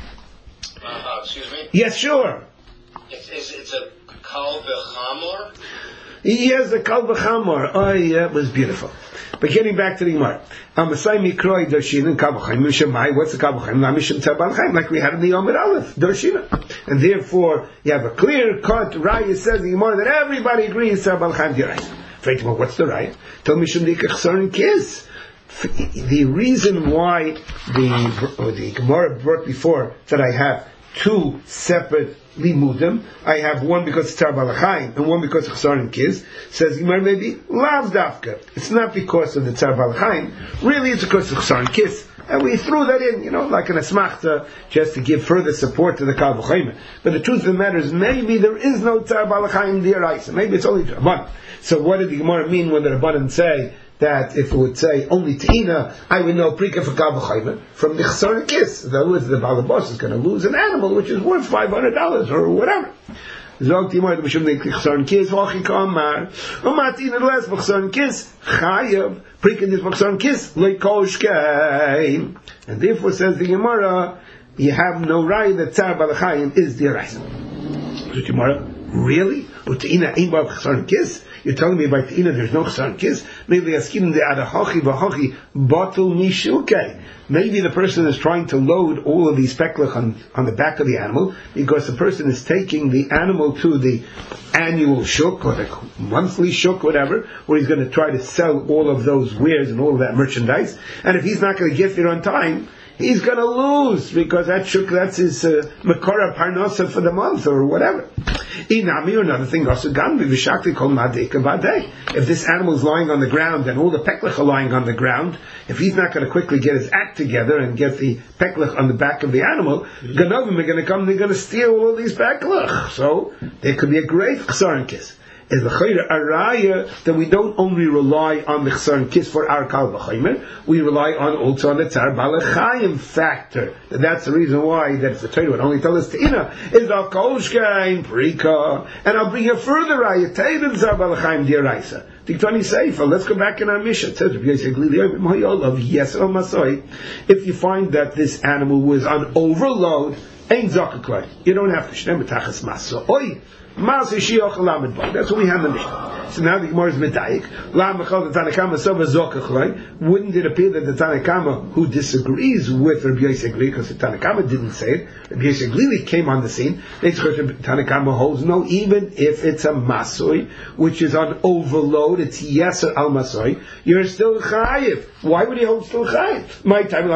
Excuse me. Yes, sure. It's a Kal V'chamor. Yes, the Kal V'chamor. Oh, yeah, it was beautiful. But getting back to the Gemara, Amasai Mikroi Darshina and Kal V'chayim Mishemai. What's the Kal V'chayim? La Mishem Tzar Balachayim, like we had in the Amud Aleph Darshina. And therefore, you have a clear cut Raya says in the Gemara that everybody agrees Tzar Balachayim D'Oraisa. What's the Raya? Tell Mishem Dikach Chasar and Kiss. The reason why the Gemara brought before that I have two separate limudim. I have one because it's Tzar Balachayim and one because it's Chasar and Kiz. Says Gemara maybe lav dafka. It's not because of the Tzar Balachayim. Really, it's because of Chasar and Kiz. And we threw that in, like an asmachta, just to give further support to the Kal V'chaymer. But the truth of the matter is, maybe there is no Tzar Balachayim D'Oraisa. Maybe it's only Rabban. So what did the Gemara mean when the Rabbanan say that if it would say only Te'ina, I would know Prika for Kal V'chaymer from the Chasar and Kiss. In other words, the Balabos is going to lose an animal which is worth $500 or whatever. Zog Timor the Mishum the Chasar and Kiss Vachi Kamar Umatina less Chasar and Kiss Chayav Prika this Chasar and Kiss Leikoshkei. And therefore says the Gemara, you have no right that Tzar Balachayim is the Raisa. So Gemara, really? Uteina ain't about Chasar and Kiss? You're telling me by Te'ina there's no Chasar and Kiss? Maybe asking the Adahachi Vahachi Batul Mishuke. Maybe the person is trying to load all of these peklach on the back of the animal because the person is taking the animal to the annual shuk or the monthly shuk, whatever, where he's going to try to sell all of those wares and all of that merchandise. And if he's not going to get there on time, he's going to lose because that's his Makora Parnasa for the month or whatever. Inami, or another thing, also if this animal is lying on the ground and all the peklich are lying on the ground, if he's not going to quickly get his act together and get the peklich on the back of the animal, Ganovim are going to come, they're going to steal all these peklich. So there could be a great chsaron kiss. Is the chayra araya that we don't only rely on the chsaron kiss for our kal v'chaymer, we rely also on the tzar balachayim factor. And that's the reason why that the Torah would only tell us te'ina is al kolshkein prika. And I'll bring you further raya te'ina tzar balachayim diaraisa. Tiktani Seifa. Let's go back in our mission. It says if you find that this animal was on overload, ain't zakaklai. You don't have to shnem b'tachas masa. Oi. That's what we have in the Mishnah. So now the Gemara is medayik. Wouldn't it appear that the Tanakama who disagrees with Rabbi Yosef Glili, because the Tanakama didn't say it, Rabbi Yosef Glili came on the scene. The Tanakama holds no, even if it's a masoi, which is on overload, it's yeser al masoi, you're still chayiv. Why would he hold still chayiv? My time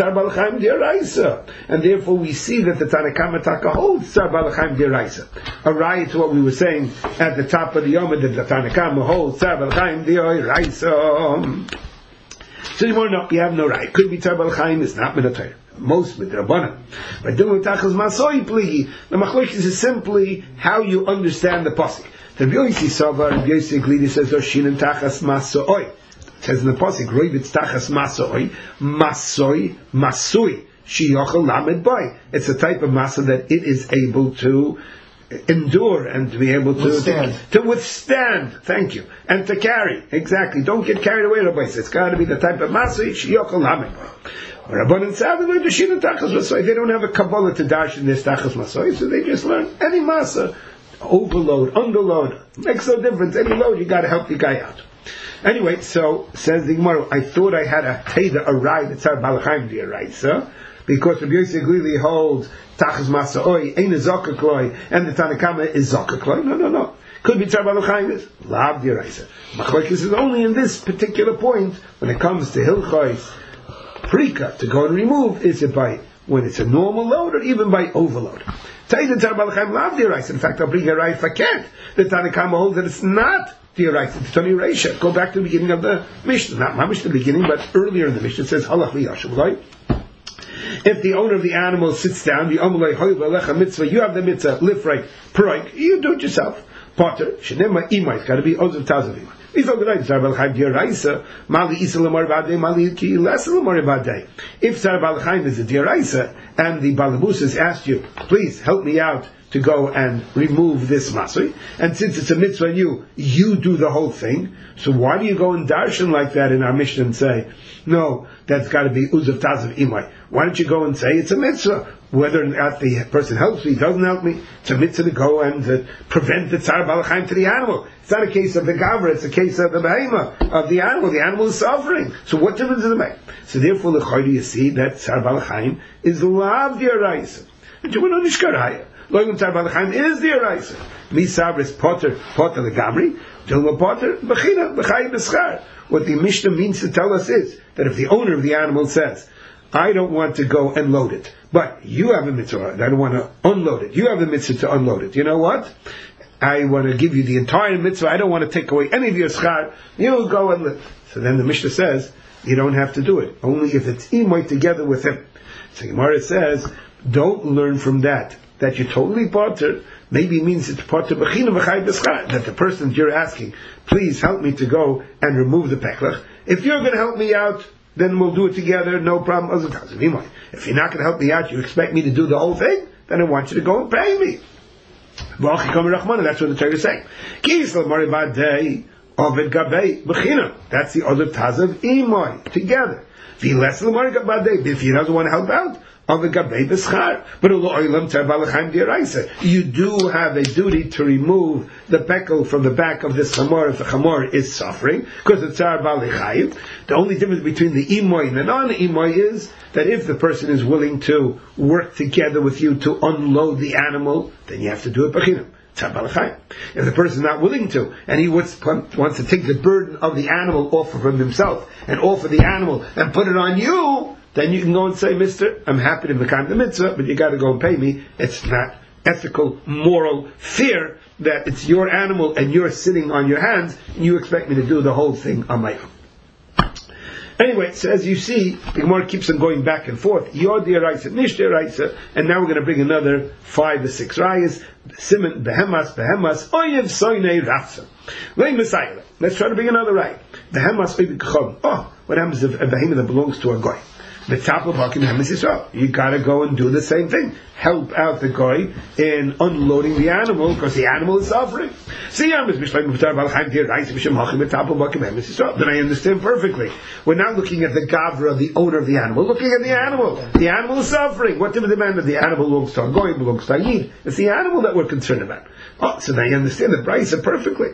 and therefore we see that the Tanakama Taka holds tzar balachayim diraisa. A riot to what we were saying at the top of the Yom that the Tanakama holds tzar balachayim diraisa. So you want to know, you have no right. Could be tzar balachayim, it's not minatayr. Most midrabanan. But doing tachas masoi pligi, the machlokes is simply how you understand the pasuk. The Rabbi Yossi Sava, Rabbi Yossi Glili says Oshin tachas masoi. It says in the pasuk, Roivitz tachas masoi, masoi. It's a type of masa that it is able to endure and to be able to withstand. Thank you. And to carry. Exactly. Don't get carried away, Rabbi. It's got to be the type of masa shiyochel lamed boy. They don't have a Kabbalah to dash in this tachas masoi, so they just learn any masa. Overload, underload, makes no difference. Any load, you got to help the guy out. Anyway, so says the Gemara, I thought I had a ride that's our balachayim dear right, sir. Because Rabbi Yosef Glili holds tachas masoi, ein zakakloi, and the Tanakama is zakakloi. No. Could be tzar balachayim is lav diraisa. Machlokes is only in this particular point when it comes to hilchos prika to go and remove. Is it by when it's a normal load or even by overload? Taida tzar balachayim lav diraisa. In fact, I'll bring a right if I can't. The Tanakama holds that it's not diraisa. It's Tani Reisha. Go back to the beginning of the Mishnah, not mamish the beginning, but earlier in the Mishnah it says halach liyashuv right. If the owner of the animal sits down, the amalei hoyva mitzvah, you have the mitzvah, lift right, peraik, you do it yourself. Potter, shenema imai, it's got to be ozav tazavim. If tzar balachayim is a diraisa, and the balabus has asked you, please help me out to go and remove this masui, and since it's a mitzvah and you do the whole thing, so why do you go and darshan like that in our Mishnah and say, no, that's got to be uzav tazav imai? Why don't you go and say it's a mitzvah? Whether or not the person helps me, doesn't help me, it's a mitzvah to go and prevent the tzar balachayim to the animal. It's not a case of the gavra, it's a case of the behema, of the animal. The animal is suffering. So what difference does it make? So therefore, the chayri, you see that tzar balachayim is lav diaraisa. And you want to nishkaraya. Logan tzar balachayim is diaraisa. Misabris potter the gamri, dilma potter, bechina, bechayim beschar. What the Mishnah means to tell us is that if the owner of the animal says, I don't want to go and load it, but you have a mitzvah, I don't want to unload it. You have a mitzvah to unload it. You know what? I want to give you the entire mitzvah. I don't want to take away any of your schar. You go and live. So then the Mishnah says, you don't have to do it. Only if it's imoy together with him. So Gemara says, don't learn from that you're totally potter. Maybe it means it's potter b'china v'chay b'schar. That the person that you're asking, please help me to go and remove the peklach. If you're going to help me out, then we'll do it together, no problem. If you're not going to help me out, you expect me to do the whole thing, then I want you to go and pay me. That's what the Torah is saying. That's the other tazav imoy, together. If he doesn't want to help out, but you do have a duty to remove the pekel from the back of this chamor if the chamor is suffering, because it's tzar balei. The only difference between the imoy and the non-imoy is that if the person is willing to work together with you to unload the animal, then you have to do it b'chinam. If the person is not willing to, and he wants to take the burden of the animal off of himself, and offer the animal, and put it on you, then you can go and say, Mister, I'm happy to become the mitzvah, but you got to go and pay me. It's not ethical, moral, fair that it's your animal and you're sitting on your hands and you expect me to do the whole thing on my own. Anyway, so as you see, the Gemara keeps on going back and forth. Yod Yeraisa, Nish Yeraisa, and now we're going to bring another 5 or 6 rayas. Simon, Behemas, Oyev Soinei Ratza. Let's try to bring another raya. Behemas, Oyev Kachon. Oh, what happens if a behemoth that belongs to a goy? The top of Hakim Hemes Yisrael. You got to go and do the same thing. Help out the goy in unloading the animal because the animal is suffering. Then I understand perfectly. We're not looking at the gavra, the owner of the animal. We're looking at the animal. The animal is suffering. What do we demand that the animal belongs to a goy, belongs to a yid? It's the animal that we're concerned about. Oh, so now you understand the brisa perfectly.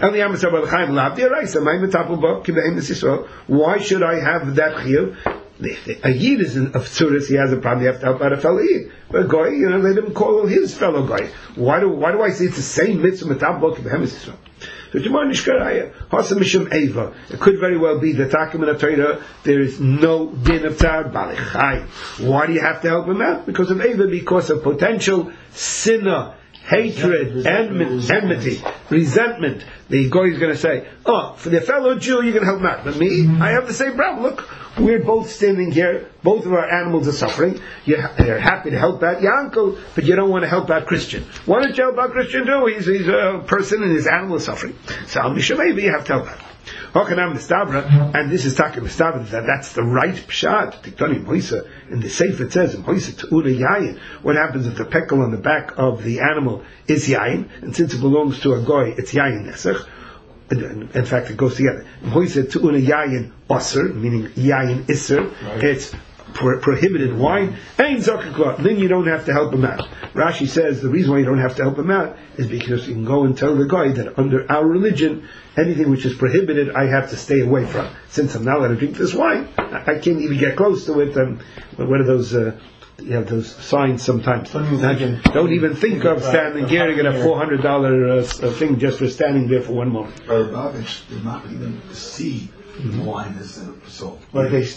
Why should I have that chiyuv? A yid is of tzuris, he has a problem, you have to help out a fellow yid. But a goy, let him call his fellow goy. Why do I say it's the same mitzvah metabel k'behemes Yisrael? So Gemara Nishkaraya, Hasa Mishum Eva. It could very well be that Takim in the Torah there is no din of tzar balichai. Why do you have to help him out? Because of Eva, because of potential sinner, hatred, enmity, resentment. The goy is going to say, oh, for the fellow Jew you're going to help him out. But me, I have the same problem. Look, we're both standing here, both of our animals are suffering. You're happy to help out your uncle, but you don't want to help out Christian. Why don't you help out Christian too? He's a person and his animal is suffering. So maybe you have to help out. And this is Takim Mistabra, that's the right pshat. In the Sefer it says, what happens if the pekel on the back of the animal is yayin, and since it belongs to a goy, it's yayin nesach. In fact, it goes together. Yayin osir, meaning yayin iser, it's prohibited wine, then you don't have to help him out. Rashi says the reason why you don't have to help him out is because you can go and tell the guy that under our religion, anything which is prohibited, I have to stay away from. Since I'm not allowed to drink this wine, I can't even get close to it. What are those? You have those signs sometimes. Don't even think of standing here and get a $400 thing just for standing there for one moment. Lubavitch did not even see wine as a soul. But they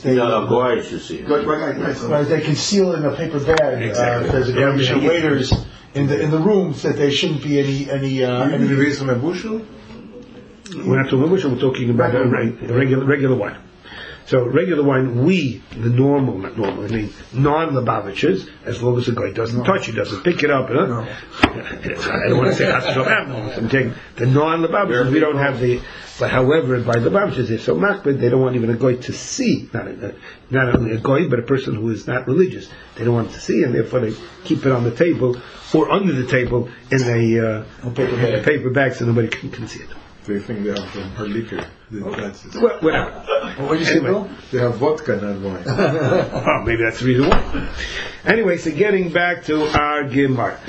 conceal it in a paper bag. Exactly. Because the waiters in the rooms that there shouldn't be any. We're not talking about bushel. We're talking about regular wine. So regular wine, non-Lubavitchers, as long as the guy doesn't touch it, doesn't pick it up. I don't want to say I'm taking the non-Lubavitchers. We don't have the. But however, by Lubavitchers, they're so makbid, they don't want even a guy to see. Not only a guy, but a person who is not religious. They don't want to see, and therefore they keep it on the table or under the table in a paper bag so nobody can see it. They think they have hard liquor. Well, whatever. What did you say, Bill? They have vodka, not wine. Oh, maybe that's the reason why. Anyway, so getting back to our Gemara.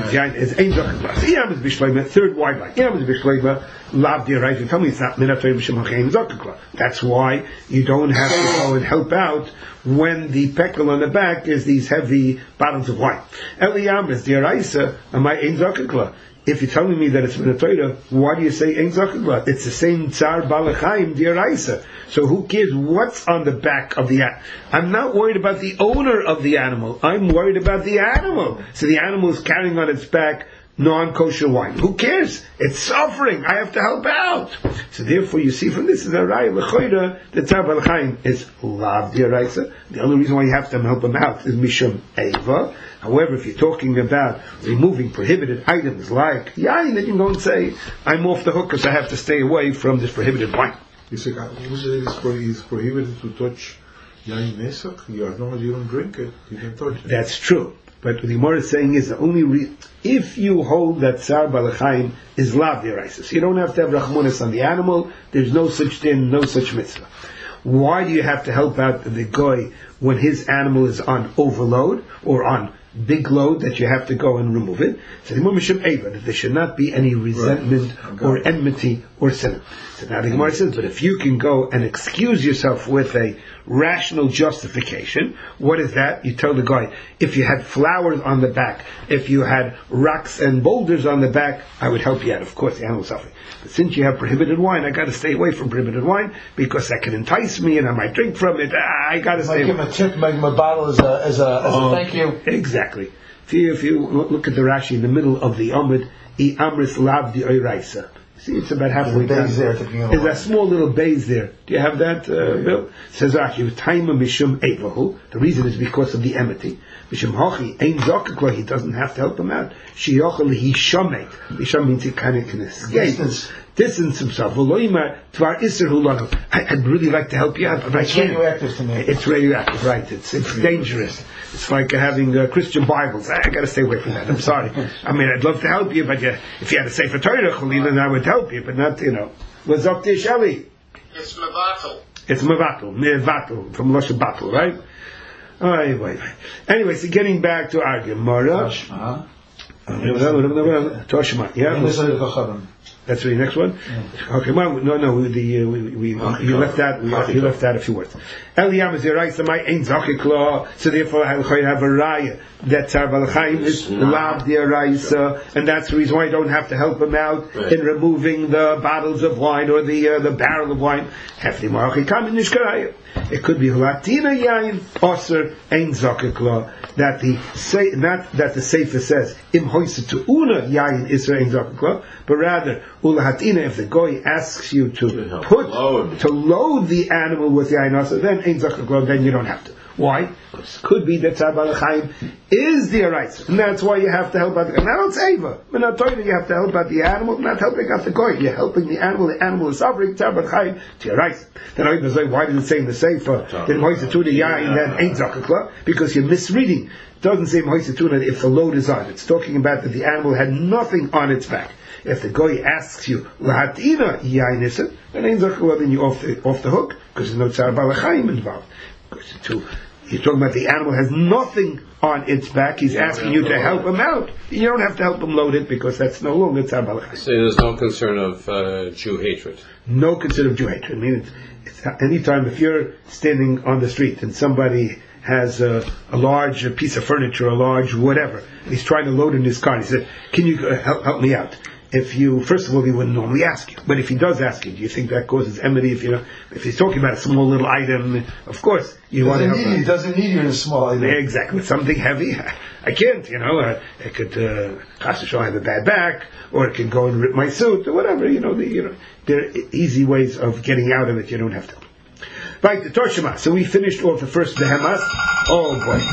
Third wide line. Tell me it's not minatoy. That's why you don't have to go and help out when the pekel on the back is these heavy bottles of wine. If you're telling me that it's minatoy, why do you say ein zakigla? It's the same tsar balachayim diaraisa. So who cares what's on the back of the animal? I'm not worried about the owner of the animal. I'm worried about the animal. So the animal is carrying on its back non-kosher wine. Who cares? It's suffering. I have to help out. So therefore, you see from this is a raya lechoira. The tsar balachayim is lav diaraisa. The only reason why you have to help him out is mishum eva. However, if you're talking about removing prohibited items like yain, then you can go and say, I'm off the hook because I have to stay away from this prohibited wine. You say, it's prohibited to touch yain nesach? As long as you don't drink it, you can touch it. That's true. But what the Gemara is saying is the only if you hold that tsar balachayim is lav deraisa, so you don't have to have rachmanis on the animal, there's no such din, no such mitzvah. Why do you have to help out the goy when his animal is on overload or on big load that you have to go and remove it? So the Mishum Eva, that there should not be any resentment or enmity or sin. So now the Gemara says, but if you can go and excuse yourself with a rational justification. What is that? You tell the guy, if you had flowers on the back, if you had rocks and boulders on the back, I would help you out. Of course, the animal is suffering. But since you have prohibited wine, I got to stay away from prohibited wine because that can entice me and I might drink from it. I got to stay away. Give him a tip, make him a bottle as a thank you. Exactly. If you look at the Rashi in the middle of the Amud, I amris lav di oiraisa. See, it's about halfway down. There's a small little base there. Do you have that, Bill? Says Rashi, "Taima mishum evahu." The reason is because of the enmity. Mishum hachi ein zakakla. He doesn't have to help him out. Sheyochel hishamet. Hisham means he kind of can escape. Distance himself. I'd really like to help you out, but I can't. It's radioactive to me. It's radioactive, right? It's dangerous. It's like having Christian Bibles. I got to stay away from that. I'm sorry. I mean, I'd love to help you, but if you had a Sefer Torah, then I would help you, but not, What's up there, Shelley? It's mevatel. It's mevatel, from Lashon battle, right? Anyway, so getting back to our Gemara. Toshma, yeah? That's the next one. Yeah. Okay, no. You left out. You left out a few words. Eliyam is Yeraisa my ain't zakikla. So therefore, I have a raya that Tzar Balchaim is lav the Yeraisa, and that's the reason why I don't have to help him out in removing the bottles of wine or the barrel of wine. Hefli marachi kam in nishkaraya. It could be Latina yain oser ain't zakikla. That the sefer says im hoisetu una yain isra ain't zakikla, but rather ulahatina, if the goy asks you to load the animal with yain oser, then ain't zakikla, then you don't have to. Why? Because it could be that Tzar Balchaim is the Yeraisa, and that's why you have to help out the animal. Now it's Eva. We're not telling you have to help out the animal, not helping out the goy. You're helping the animal is suffering, Tzar Balchaim to Yeraisa. Then I was like, why did it say in the Sefer, then Moisetuna Yain, then ain't zakikla? Because you're misreading. It doesn't say Moisetuna if the load is on. It's talking about that the animal had nothing on its back. If the goy asks you, Lahatina Yain Issa, then ain't zakikla, then you're off the hook, because there's no Tzar Balchaim involved. He's talking about the animal has nothing on its back. He's asking you to help him out. You don't have to help him load it because that's no longer Tzar Balchaim. So there's no concern of Jew hatred. No concern of Jew hatred. I mean, it's anytime if you're standing on the street and somebody has a large piece of furniture, a large whatever, and he's trying to load in his car, and he said, "Can you help me out?" First of all, he wouldn't normally ask you. But if he does ask you, do you think that causes enmity? If he's talking about a small little item, of course, you want to help him. He doesn't need you in a small item. Exactly. With something heavy, I can't, it could, I have a bad back, or it could go and rip my suit, or whatever, there are easy ways of getting out of it. You don't have to. Right, the Toshima. So we finished off the first Behemas. Oh boy.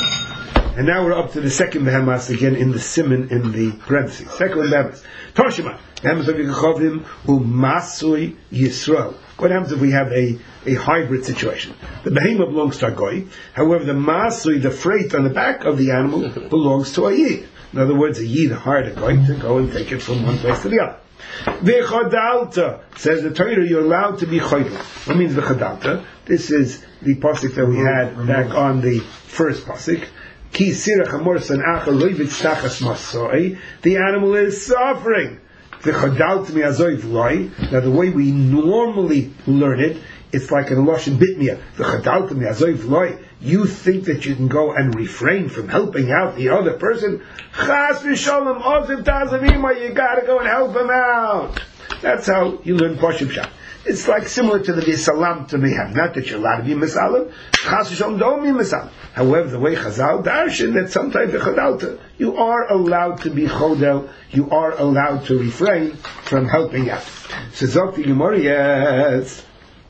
And now we're up to the second Behemas again in the Siman in the parentheses. Second Behemas. Toshima. Behemas of Yechovim u'masui Yisrael. What happens if we have a hybrid situation? The Behemah belongs to a goy. However, the masui, the freight on the back of the animal, belongs to a yid. In other words, a yid hired a goy to go and take it from one place to the other. V'chodalta, says the Torah, you're allowed to be choydel. What means v'chodalta? This is the pasuk that we had back on the first pasuk. Ki sirach hamorsan acha loivit stachas masoi. The animal is suffering. V'chodalta mi'azoiv loi. Now the way we normally learn it, it's like in a Lashon Bitmiyah. V'chodalta mi'azoiv loi. You think that you can go and refrain from helping out the other person? Chas v'sholem oziv tazavima. You got to go and help him out. That's how you learn Pashut Pshat. It's like similar to the Visalam to Meham. Not that you're allowed to be Misalim. Chas v'sholem don't be Misalim. However, the way Chazal darshan that sometimes v'chodalta, you are allowed to be chodel. You are allowed to refrain from helping out. So Zok the Gemara, yes.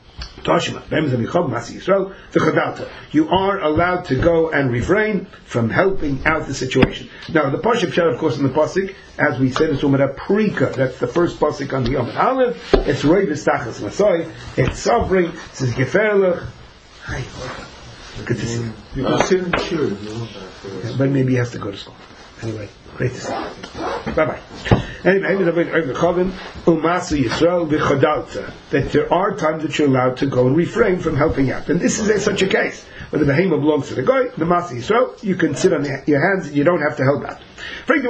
You are allowed to go and refrain from helping out the situation. Now, the Pashut Pshat, of course, in the pasuk, as we said, it's Umar Prika. That's the first pasuk on the Yom Aleph. It's Roi V'Stachas Masoi. It's suffering. It says Geferlech. Hi, good to see you. But maybe he has to go to school. Anyway, great to see you. Bye-bye. Anyway, that there are times that you're allowed to go and refrain from helping out. And this is such a case. When the Behemah belongs to the guy, the Masi Yisrael, you can sit on your hands and you don't have to help out. What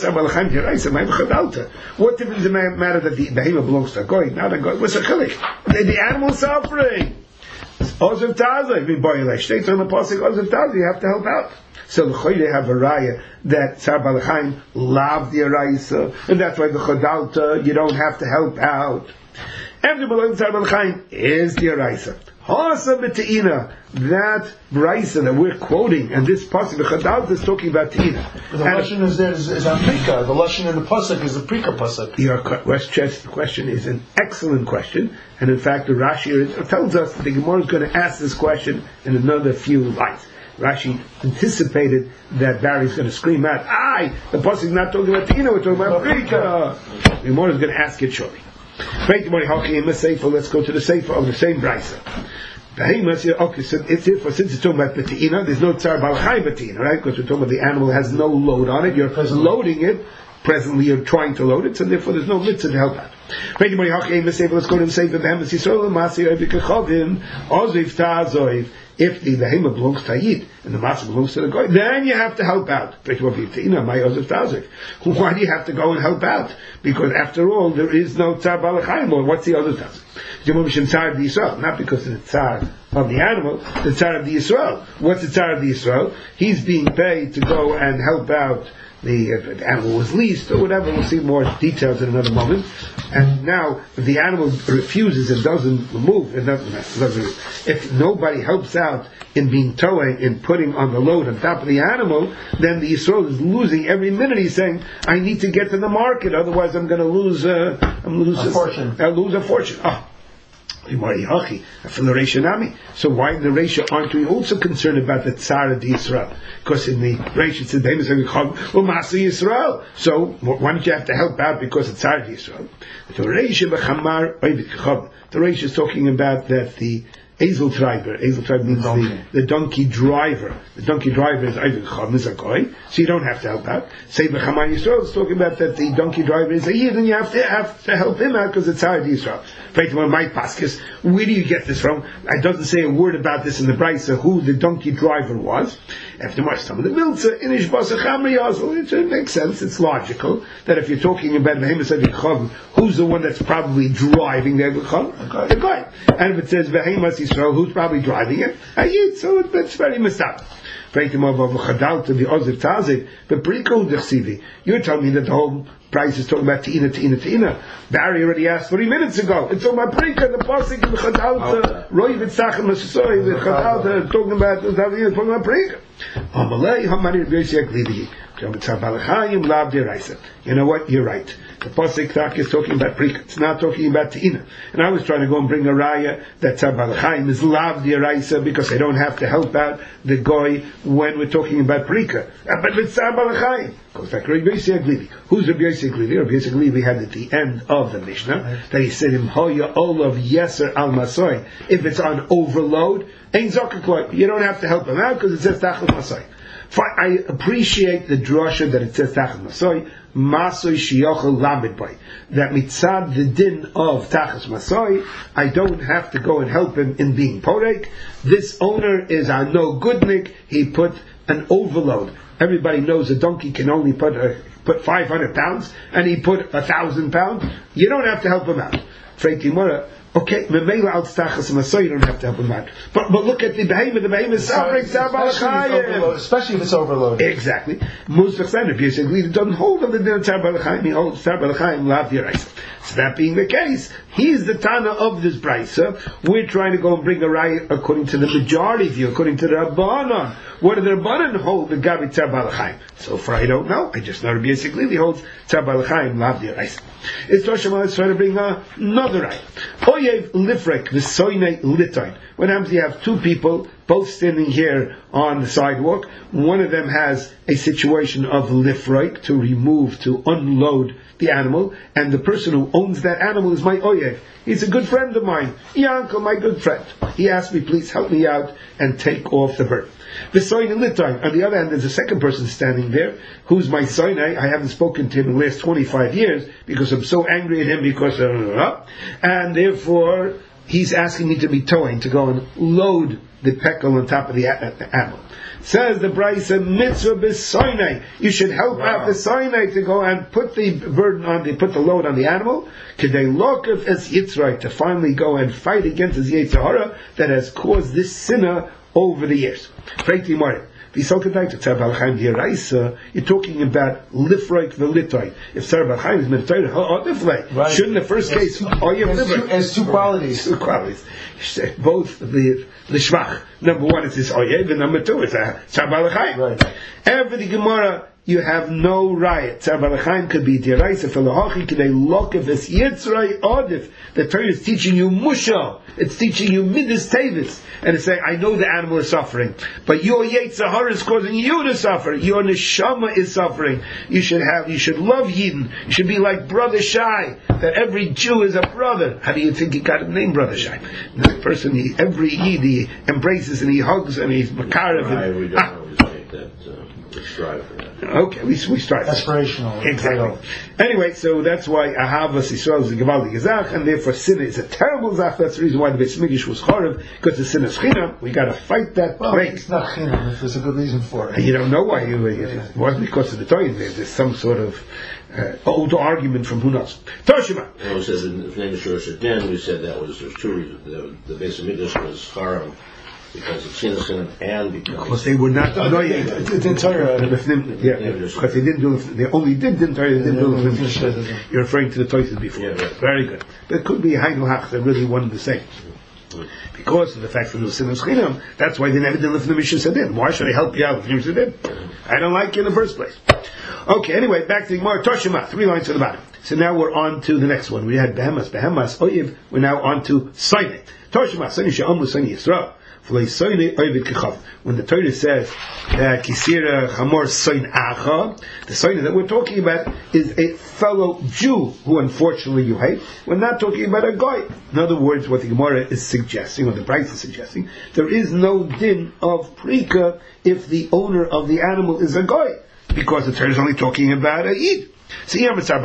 difference does it matter that the Behemah belongs to a guy? Not a guy. What's a chilik? The animal is suffering. Ozav Tazav, we boy like states on the pasuk Ozav Tazav, you have to help out. So the Choyre have a raya that Tzar Balachayim loved the Araisa, and that's why the Chodalta, you don't have to help out. Every below Tzar Balachayim is the Araisa. Hasa b'te'ina, that Braisa that we're quoting, and this pasuk, the Chodalta is talking about te'ina. The lashon is there is on Prika. The lashon in the pasuk is the Prika pasuk. Your question is an excellent question, and in fact, the Rashi tells us that the Gemara is going to ask this question in another few lines. Rashi anticipated that Barry's going to scream out, the pasuk is not talking about Tina, we're talking about Prika. The Gemara is going to ask it shortly. Let's go to the Sefer of the same Brisa. Okay, so since it's talking about Tina, there's no Tzar Balachayim Tina, right? Because we're talking about the animal that has no load on it, you're loading it, presently you're trying to load it, so therefore there's no mitzvah to help out. Let's go to the Sefer. If the behemah belongs to Yid and the matzah belongs to the goy, then you have to help out. Why do you have to go and help out? Because after all, there is no tzar balachayim, or what's the other tzar? Not because of the tzar of the animal, the tzar of the Yisrael. What's the tzar of the Yisrael? He's being paid to go and help out. The animal was leased or whatever. We'll see more details in another moment. And now, if the animal refuses and doesn't move, if nobody helps out in being towing, in putting on the load on top of the animal, then the Yisrael is losing every minute. He's saying, I need to get to the market, otherwise I'm going to lose a fortune. I'll lose a fortune. So why in the Reisha aren't we also concerned about the Tzar of the Yisrael? Because in the Reisha it said, Yisrael. So why don't you have to help out because it's Tzar of the Yisrael? The Reisha is talking about that the Ezel driver means the donkey driver. The donkey driver is Eivic Chom, is a goy, so you don't have to help out. Say B'Chamar Yisrael is talking about that the donkey driver is a Yid, and you have to help him out because it's hard Yisrael. My Paskis, where do you get this from? It doesn't say a word about this in the Brisa, who the donkey driver was. After much some of the Milza, Inish Basa Chamri Yazel, it makes sense, it's logical, that if you're talking about Behemoth Eivic Chom, who's the one that's probably driving the Eivic Chom? The guy. And if it says Behemoth Yisrael, who's probably driving it? A Yid, so it's very mistake. You're telling me that the whole price is talking about Tina. Barry already asked 30 minutes ago. It's talking about Prika, the Pasik, the Chadalta, Roy Vitzach, and Masasoy, the Chadalta, talking about Prika. You know what? You're right. The Pasik Tak is talking about Prika. It's not talking about Tina. And I was trying to go and bring a raya that Tzar Balachayim is Lav D'Oraisa because they don't have to help out the goy when we're talking about Prika. But with Tzar Balachayim, goes back to Rabbi Yossi Aglili. Who's Rabbi Yossi Aglili? Rabbi Yossi Aglili we had at the end of the Mishnah that he said, Hoya Olav Yeser Al Masoy. If it's on overload, Ein Zokakloy. You don't have to help him out because it says Tachas Masoy. I appreciate the drasha that it says Tachas Masoy, Masoy Shiyochel Lamed Boy. That mitzad the din of Tachas Masoy, I don't have to go and help him in being porek. This owner is a no goodnik. He put an overload. Everybody knows a donkey can only put 500 pounds, and he put 1,000 pounds. You don't have to help him out. Frei Timura. Okay, Memela al Tachas Masoy, you don't have to help him out. But look at the behemoth. The behemoth is suffering, especially if it's overloaded. Exactly. Musach Sander, if you say it doesn't hold on the din of Tzar Balachayim, he holds Tzar Balachayim Lav D'Oraisa. So that being the case, he's the Tana of this Brisa. We're trying to go and bring a raya according to the majority view, according to the Rabbanon. What do the Rabbanon hold the Gabi Tzar Balachayim? So far I don't know. I just know Rabbi Yossi Aglili holds Tzar Balachayim Lav D'Oraisa. It's Toshima, let's try to bring another raya. Oyev Lifrek V'soine Litoin. What happens? You have two people both standing here on the sidewalk. One of them has a situation of lifrek, to remove, to unload the animal, and the person who owns that animal is my oyev. He's a good friend of mine. Yankel, my good friend. He asked me, please help me out and take off the burden. The soin and litain. On the other hand, there's a second person standing there, who's my soin. I haven't spoken to him in the last 25 years because I'm so angry at him because and therefore he's asking me to be towing, to go and load the pekel on top of the animal. Says the Brisa, mitzvah b'soinai. You should help out the soinai to go and put the burden put the load on the animal. Kedei lokav es yitzrai, to finally go and fight against his Yetzer Hara that has caused this sinner over the years. Freiti Mare. You're talking about lifroik v'litoy. If Tzar Bal Chaim is meditated, right. Shouldn't the first case as two qualities? Two qualities. Both the shvach. Number one is this oyev, and number two is Tzar Bal Chaim. Right. Every the Gemara, you have no riot. Tzar Bal Chaim could be diraisa for lahachi k'dei lokav es yitzray odif. The Torah is teaching you mushal. It's teaching you midas tevis, and it's saying, I know the animal is suffering, but your Yetzer Hara is causing you to suffer. Your neshama is suffering. You should love Yidden. You should be like Brother Shai, that every Jew is a brother. How do you think he got the name Brother Shai? That person, every Yid, he embraces and he hugs and he's makarev. We don't always make that. We strive for that. Okay, we strive. Aspirational. Exactly. Anyway, so that's why Ahavas Yisrael is a Gevaldig Zach, and therefore sin is a terrible Zach. That's the reason why the Beis Mikdash was Chorev, because the sin is Chinam. We got to fight that break. It's not Chinam, if there's a good reason for it. You don't know why it wasn't because of the Torah. There's some sort of old argument from who knows. Toshima. It says in the name of Shorosh Din, we said there's two reasons. The Beis Mikdash was Chorev because it's innocent and because they were not annoying. It's entire. Because they didn't do. They only didn't do. You're referring to the Toyses before. Yeah, right. Very good. But it could be Hainu Hach. They're really one and the same. Because of the fact that it was sin of Chinam, that's why they never did live in the Mishnah Sadin. Why should I help you out with Mishnah Sadin? I don't like you in the first place. Okay, anyway, back to the Gemara. Toshima, 3 lines to the bottom. So now we're on to the next one. We had Behemas, Oyev. We're now on to Soine. Toshima, Soine She'amu, Soine Yisrael. When the Torah says Kisira Chamor Soin Acha, the Soin that we're talking about is a fellow Jew who unfortunately you hate. We're not talking about a guy. In other words, what the Gemara is suggesting, or the Brisa is suggesting, there is no din of Prika if the owner of the animal is a guy, because the Torah is only talking about a Yid. Who cares who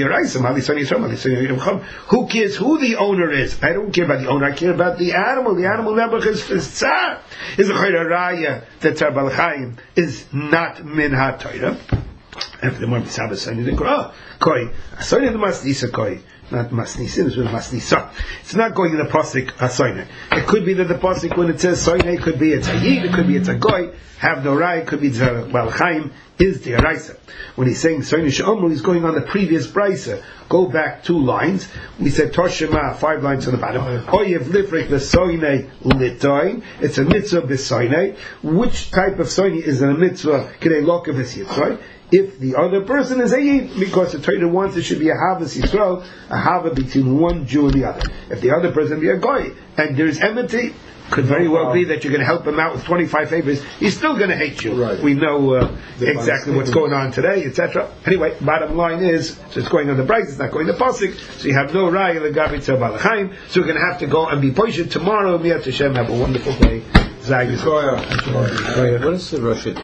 the owner is? I don't care about the owner, I care about the animal. The animal nebuch is tsar. Is a raya that Tzar Bal Chaim is not min ha-Torah. After the Morbi Sabbath Sunday, the Koi. Asayna the Masnisa Koi. Not Masnisin, it's with Masnisa. It's not going in the Pasik Asayna. It could be that the Pasik, when it says Soyne, it could be it's a Yid, it could be it's a Goy, have no Rai, it could be Tzar Bal Chaim, is the Araisa. When he's saying Soyne She'omru, he's going on the previous Brisa. Go back 2 lines. We said Toshima, 5 lines on the bottom. Oyev Lifrik V'Soyne Litoin. It's a mitzvah B'Soyne. Which type of Soyne is a mitzvah? K'dei Lokav V'Yitzroy. If the other person is a Yid, because the Torah wants it should be a Havas Yisrael, a Hava between one Jew and the other. If the other person be a Goy, and there's enmity, could very well be that you're going to help him out with 25 favors. He's still going to hate you. Right. We know exactly what's going on today, etc. Anyway, bottom line is, so it's going on the Brisa, it's not going to Pasik, so you have no Raya L'Gabi Tzar Bal Chaim, so we're going to have to go and be Poshet tomorrow. Miyat Hashem, have a wonderful day. Zayis. What is the Rosh